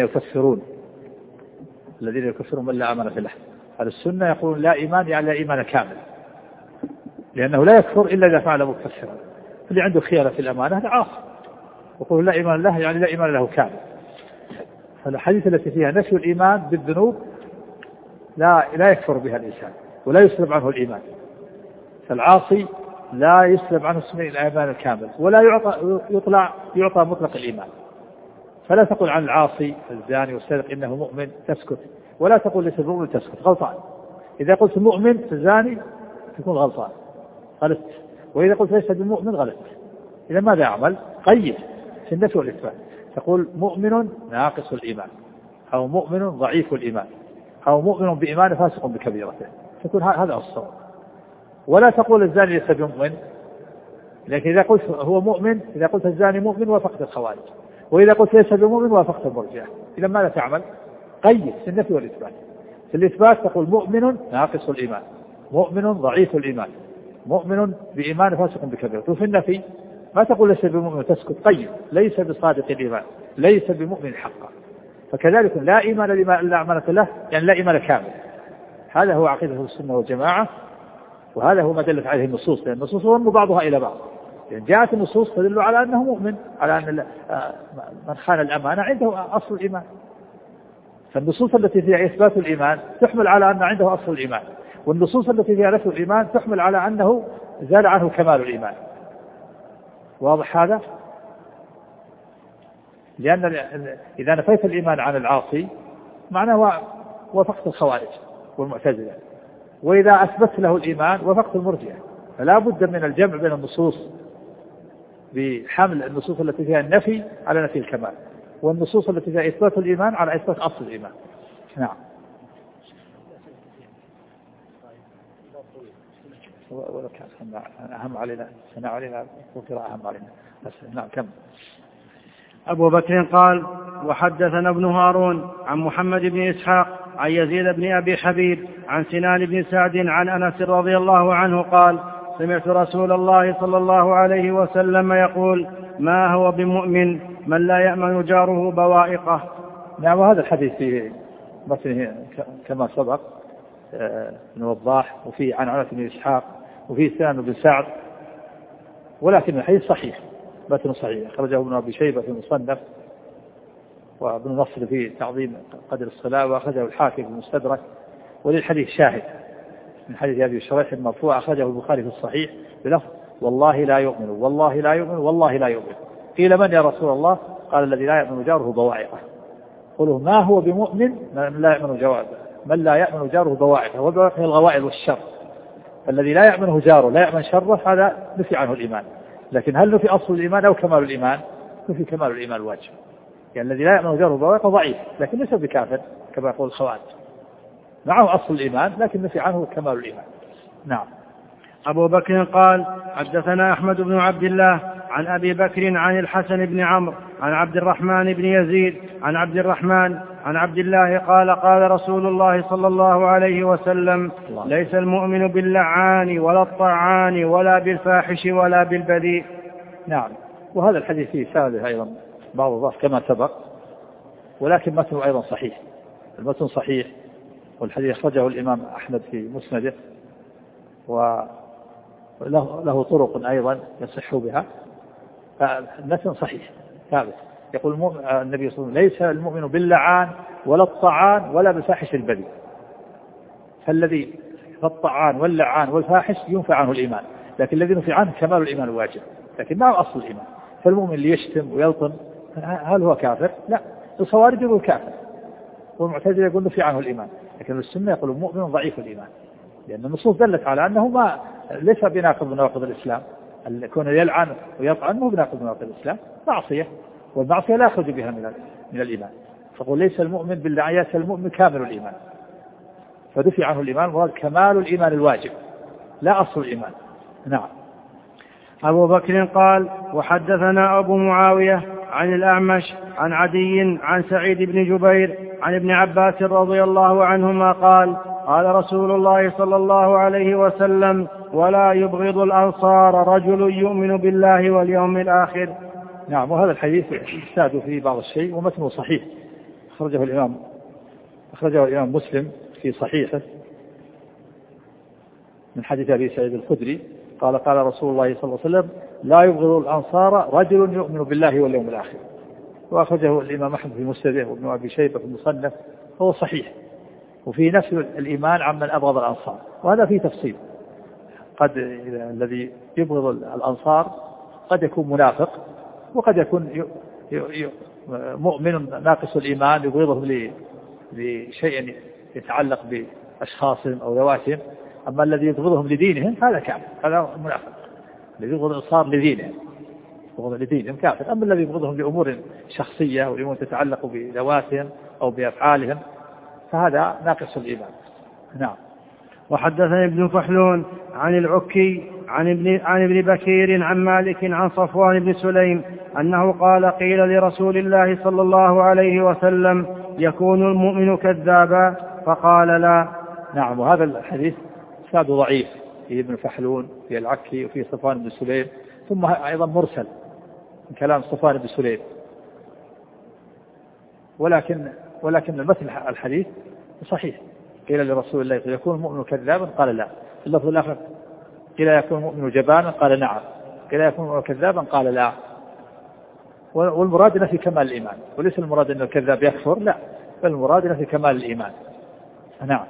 يكفرون من لا أمانة له. على السنة يقولون لا إيمان يعني لا إيمان كامل، لأنه لا يكفر إلا إذا فعل مكفرا، اللي عنده خيانة في الأمانة هذا عاصي، ويقول لا إيمان له يعني لا إيمان له كامل. فالحديث التي فيها نفي الإيمان بالذنوب لا يكفر بها الإنسان ولا يسلب عنه الإيمان، فالعاصي لا يسلب عنه اسم الإيمان الكامل ولا يعطى مطلق الإيمان. فلا تقول عن العاصي الزاني والسارق إنه مؤمن تسكت، ولا تقول ليس مؤمن تسكت، غلطان. إذا قلت مؤمن الزاني تكون غلطان غلطت، وإذا قلت ليس بالمؤمن غلطت. إذا ماذا يعمل؟ قيد في النفي والإثبات، تقول مؤمن ناقص الإيمان، أو مؤمن ضعيف الإيمان، أو مؤمن بإيمان فاسق بكبيرته، تكون هذا الصواب. ولا تقول الزاني ليس بمؤمن، لكن إذا قلت هو مؤمن، إذا قلت الزاني مؤمن وافقت الخوارج، وإذا قلت ليس بمؤمن وافقت المرجئة. إذا ماذا تعمل؟ قيد في النفي والإثبات. في الإثبات تقول مؤمن ناقص الإيمان، مؤمن ضعيف الإيمان، مؤمن بإيمان فاسق بكبيرة. وفي النفي ما تقول ليس بمؤمن تسكت، طيب ليس بصادق الإيمان، ليس بمؤمن حقا. فكذلك لا إيمان لما لا أمانة له، يعني لا إيمان كامل. هذا هو عقيدة السنة والجماعة، وهذا هو ما دلت عليه النصوص، لأن النصوص ضم بعضها إلى بعض. يعني جاءت النصوص تدل على أنه مؤمن، على أن من خان الأمانة عنده أصل الإيمان. فالنصوص التي فيها إثبات الإيمان تحمل على أن عنده أصل الإيمان، والنصوص التي فيها نفي الإيمان تحمل على أنه زال عنه كمال الإيمان. واضح هذا؟ لأن إذا نفيت الإيمان عن العاصي معناه وفقت الخوارج والمعتزلة، وإذا أثبت له الإيمان وفقت المرجئة. فلا بد من الجمع بين النصوص بحمل النصوص التي فيها النفي على نفي الكمال، والنصوص التي فيها إثبات الإيمان على إثبات أصل الإيمان. نعم. ولو كان أهم علينا سنة علينا وقراءة أهم علينا. نعم كم. أبو بكر قال: وحدثنا ابن هارون عن محمد بن إسحاق عن يزيد بن أبي حبيب عن سنان بن سعد عن أنس رضي الله عنه قال: سمعت رسول الله صلى الله عليه وسلم يقول: ما هو بمؤمن من لا يأمن جاره بوائقه. نعم. وهذا الحديث فيه مثله كما سبق بن وضاح، وفيه عن أنس بن إسحاق، وفيه سنان بن سعد، ولكن الحديث صحيح، متن صحيح، أخرجه ابن أبي شيبة في المصنف، وابن نصر في تعظيم قدر الصلاة، وأخرجه الحاكم في المستدرك. وللحديث شاهد من حديث أبي شريح المرفوع أخرجه البخاري في الصحيح بلفظ: والله لا يؤمن، والله لا يؤمن، والله لا يؤمن. قيل: من يا رسول الله؟ قال: الذي لا يؤمن جاره بوائقه. قلوا: ما هو بمؤمن من لا يؤمن جاره؟ من لا يؤمن جاره بوائقه، وبوائقه الغوائل والشر. الذي لا يؤمنه جاره لا يؤمن شره، هذا نفي عنه الإيمان. لكن هل نفي أصل الإيمان أو كمال الإيمان؟ نفي كمال الإيمان الواجب. يعني الذي لا يؤمن جاره بوائقه ضعيف، لكن ليس بكافر كما يقول الخوارج، معه أصل الإيمان لكن نفي عنه كمال الإيمان. نعم. أبو بكر قال: حدثنا أحمد بن عبد الله عن أبي بكر عن الحسن بن عمرو عن عبد الرحمن بن يزيد عن عبد الرحمن عن عبد الله قال: قال رسول الله صلى الله عليه وسلم: ليس المؤمن باللعان ولا الطعان ولا بالفاحش ولا بالبذيء. نعم. وهذا الحديث فيه سابه أيضا بعض الضعف كما سبق، ولكن متنه أيضا صحيح، المتن صحيح، والحديث أخرجه الإمام أحمد في مسنده، وله طرق أيضا يصح بها. المتن صحيح ثابت. يقول النبي صلى الله عليه وسلم: ليس المؤمن باللعان ولا الطعان ولا بالفاحش البذيء. فالذي الطعان واللعان والفاحش ينفع عنه الإيمان، لكن الذي ينفع عنه كمال الإيمان الواجب، لكن ما هو أصل الإيمان. فالمؤمن اللي يشتم ويلطم هل هو كافر؟ لا. الخوارج يقول كافر، والمعتزلة يقول نفي عنه الإيمان، لكن السنة يقول مؤمن ضعيف الإيمان، لأن النصوص دلت على أنه ليس بناقض من نواقض الإسلام. كون يلعن ويطعن مو بناقض من نواقض الإسلام، معصية، والمعصية لا يخرج بها من الإيمان. فقل: ليس المؤمن باللعان، ليس المؤمن كامل الإيمان. فدفع عنه الإيمان، وهذا كمال الإيمان الواجب لا أصل الإيمان. نعم. أبو بكر قال: وحدثنا أبو معاوية عن الأعمش عن عدي عن سعيد بن جبير عن ابن عباس رضي الله عنهما قال: قال رسول الله صلى الله عليه وسلم: ولا يبغض الأنصار رجل يؤمن بالله واليوم الآخر. نعم. وهذا الحديث اجتهد فيه بعض الشيء، ومتنه صحيح، أخرجه الإمام مسلم في صحيحه من حديث أبي سعيد الخدري قال: قال رسول الله صلى الله عليه وسلم: لا يبغض الأنصار رجل يؤمن بالله واليوم الآخر. وأخرجه الإمام أحمد في مسنده، وابن أبي شيبة في المصنف، هو صحيح. وفي نفس الإيمان عمن أبغض الأنصار، وهذا فيه تفصيل. قد الذي يبغض الأنصار قد يكون منافق، وقد يكون مؤمن ناقص الإيمان يبغضهم لشيء يتعلق بأشخاصهم أو ذواتهم. أما الذي يبغضهم لدينهم هذا كافر، هذا منافق. الذي يبغض الأنصار لدينهم كافر. أما الذي يبغضهم لأمور شخصية أو لأمور تتعلق بذواتهم أو بأفعالهم فهذا ناقص الإيمان. نعم. وحدثني ابن فحلون عن العكي عن ابن بكير عن مالك عن صفوان بن سليم أنه قال: قيل لرسول الله صلى الله عليه وسلم: يكون المؤمن كذابا؟ فقال لا. نعم. وهذا الحديث إسناد ضعيف، في ابن فحلون في العكي وفي صفوان بن سليم، ثم أيضا مرسل من كلام صفوان بن سليم، ولكن المثل الحديث صحيح. قيل لرسول الله يكون المؤمن كذابا؟ قال لا. اللفظ الآخر قيل يكون المؤمن جبانا؟ قال نعم. قيل يكون المؤمن كذابا؟ قال لا. والمراد نفي كمال الإيمان، وليس المراد أن الكذاب يكفر، لا، بل المراد نفي كمال الإيمان. نعم.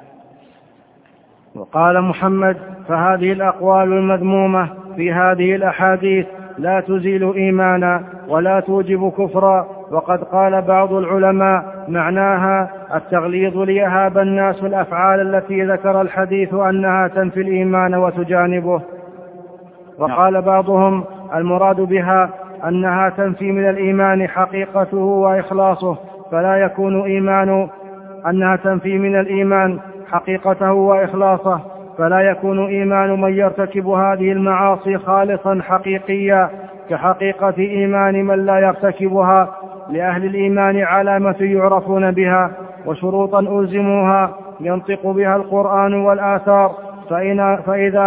وقال محمد: فهذه الأقوال المذمومة في هذه الأحاديث لا تزيل إيمانا ولا توجب كفرا، وقد قال بعض العلماء معناها التغليظ ليهاب الناس الأفعال التي ذكر الحديث أنها تنفي الإيمان وتجانبه. وقال بعضهم المراد بها أنها تنفي من الإيمان حقيقته وإخلاصه، فلا يكون إيمان أنها تنفي من الإيمان حقيقته وإخلاصه، فلا يكون إيمان من يرتكب هذه المعاصي خالصا حقيقيا كحقيقة إيمان من لا يرتكبها. لأهل الإيمان علامة يعرفون بها وشروطا ألزموها ينطق بها القرآن والآثار، فإذا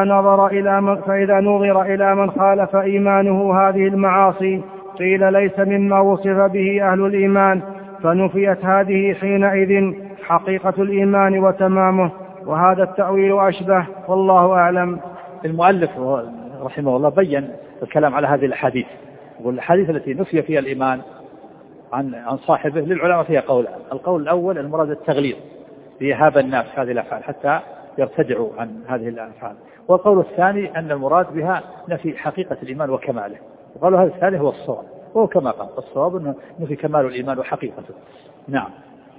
نظر إلى من خالف إيمانه هذه المعاصي قيل ليس مما وصف به أهل الإيمان، فنفيت هذه حينئذ حقيقة الإيمان وتمامه، وهذا التأويل أشبه، والله أعلم. المؤلف رحمه الله بيّن الكلام على هذه الحديث، والحديث التي نفي فيها الإيمان عن صاحبه للعلماء فيها قول. القول الأول المراد التغليظ ليهاب الناس هذه الأفعال حتى يرتدعوا عن هذه الأفعال، والقول الثاني أن المراد بها نفي حقيقة الإيمان وكماله، وقال هذا الثاني هو الصواب، وهو كما قال الصواب أنه نفي كمال الإيمان وحقيقته. نعم.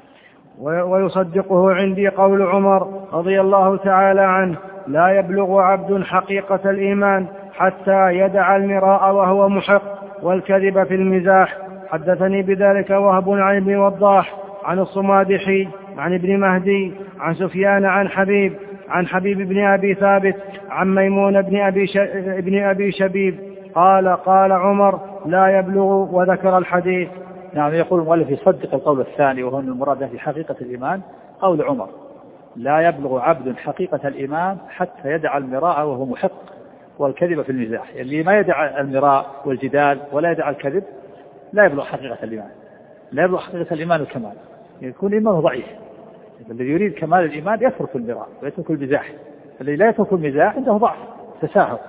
ويصدقه عندي قول عمر رضي الله تعالى عنه: لا يبلغ عبد حقيقة الإيمان حتى يدع المراء وهو محق والكذب في المزاح. حدثني بذلك وهب عن ابن وضاح عن الصمادحي عن ابن مهدي عن سفيان عن حبيب بن أبي ثابت عن ميمون بن أبي شبيب قال عمر: لا يبلغ، وذكر الحديث. نعم. يقول المؤلف يصدق القول الثاني وهو أن المراد في حقيقة الإيمان قول عمر: لا يبلغ عبد حقيقة الإيمان حتى يدع المراء وهو محق والكذب في المزاح. اللي ما يدع المراء والجدال ولا يدع الكذب لا يبلغ حقيقة الإيمان، لا يبلغ حقيقة الإيمان الكمال، يكون إيمانه ضعيف. الذي يريد كمال الإيمان يترك المراء ويترك المزاح، الذي لا يترك المزاح عنده ضعف تساهل.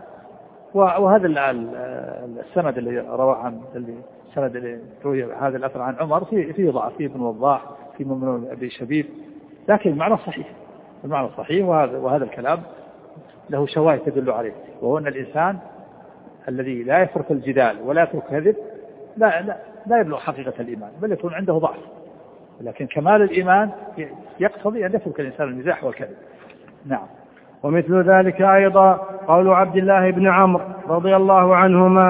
وهذا السند اللي رواه عن السند اللي روي هذا الأثر عن عمر فيه ضعف، فيه ابن وضاح، فيه ميمون أبي شبيب، لكن المعنى صحيح، المعنى صحيح. وهذا الكلام له شواهد تدل عليه، وهو أن الإنسان الذي لا يترك الجدال ولا يترك الكذب لا يبلغ حقيقة الإيمان، بل يكون عنده ضعف. لكن كمال الإيمان يقتضي أن يترك الإنسان المزاح والكذب. نعم. ومثل ذلك أيضا قول عبد الله بن عمرو رضي الله عنهما: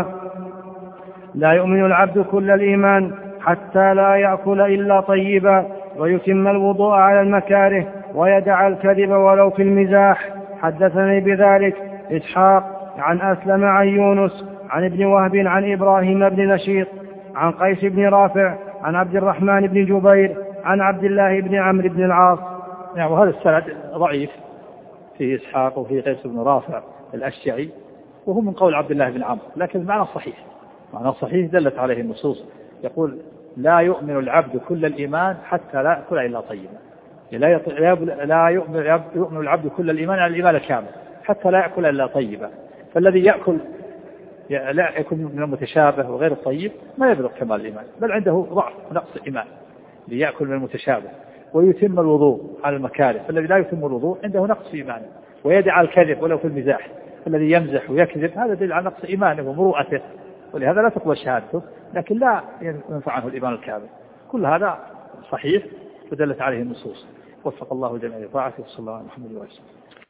لا يؤمن العبد كل الإيمان حتى لا يأكل إلا طيبا ويتم الوضوء على المكاره ويدع الكذب ولو في المزاح. حدثني بذلك إسحاق عن أسلم عن يونس عن ابن وهب عن إبراهيم بن نشيط عن قيس بن رافع عن عبد الرحمن بن جبير عن عبد الله بن عمرو بن العاص. نعم. وهذا السند ضعيف، فيه إسحاق وفيه قيس بن رافع الأشجعي، وهو من قول عبد الله بن عمرو، لكن المعنى صحيح، معنى صحيح دلت عليه النصوص. يقول: لا يؤمن العبد كل الإيمان حتى لا يأكل إلا طيبا. لا يؤمن العبد كل الإيمان على الإيمان الكامل حتى لا يأكل إلا طيبا. فالذي يأكل لا يكون من المتشابه وغير الطيب ما يبلغ كمال الإيمان، بل عنده ضعف ونقص إيمان. ليأكل من المتشابه ويتم الوضوء على المكاره، فالذي لا يتم الوضوء عنده نقص إيمانه. ويدع الكذب ولو في المزاح، الذي يمزح ويكذب هذا دليل على نقص إيمانه ومروءته، ولهذا لا تقبل شهادته، لكن لا ينفع عنه الإيمان الكامل. كل هذا صحيح ودلت عليه النصوص. وفق الله جميع طاعته، وصلى الله على محمد وعلى آله.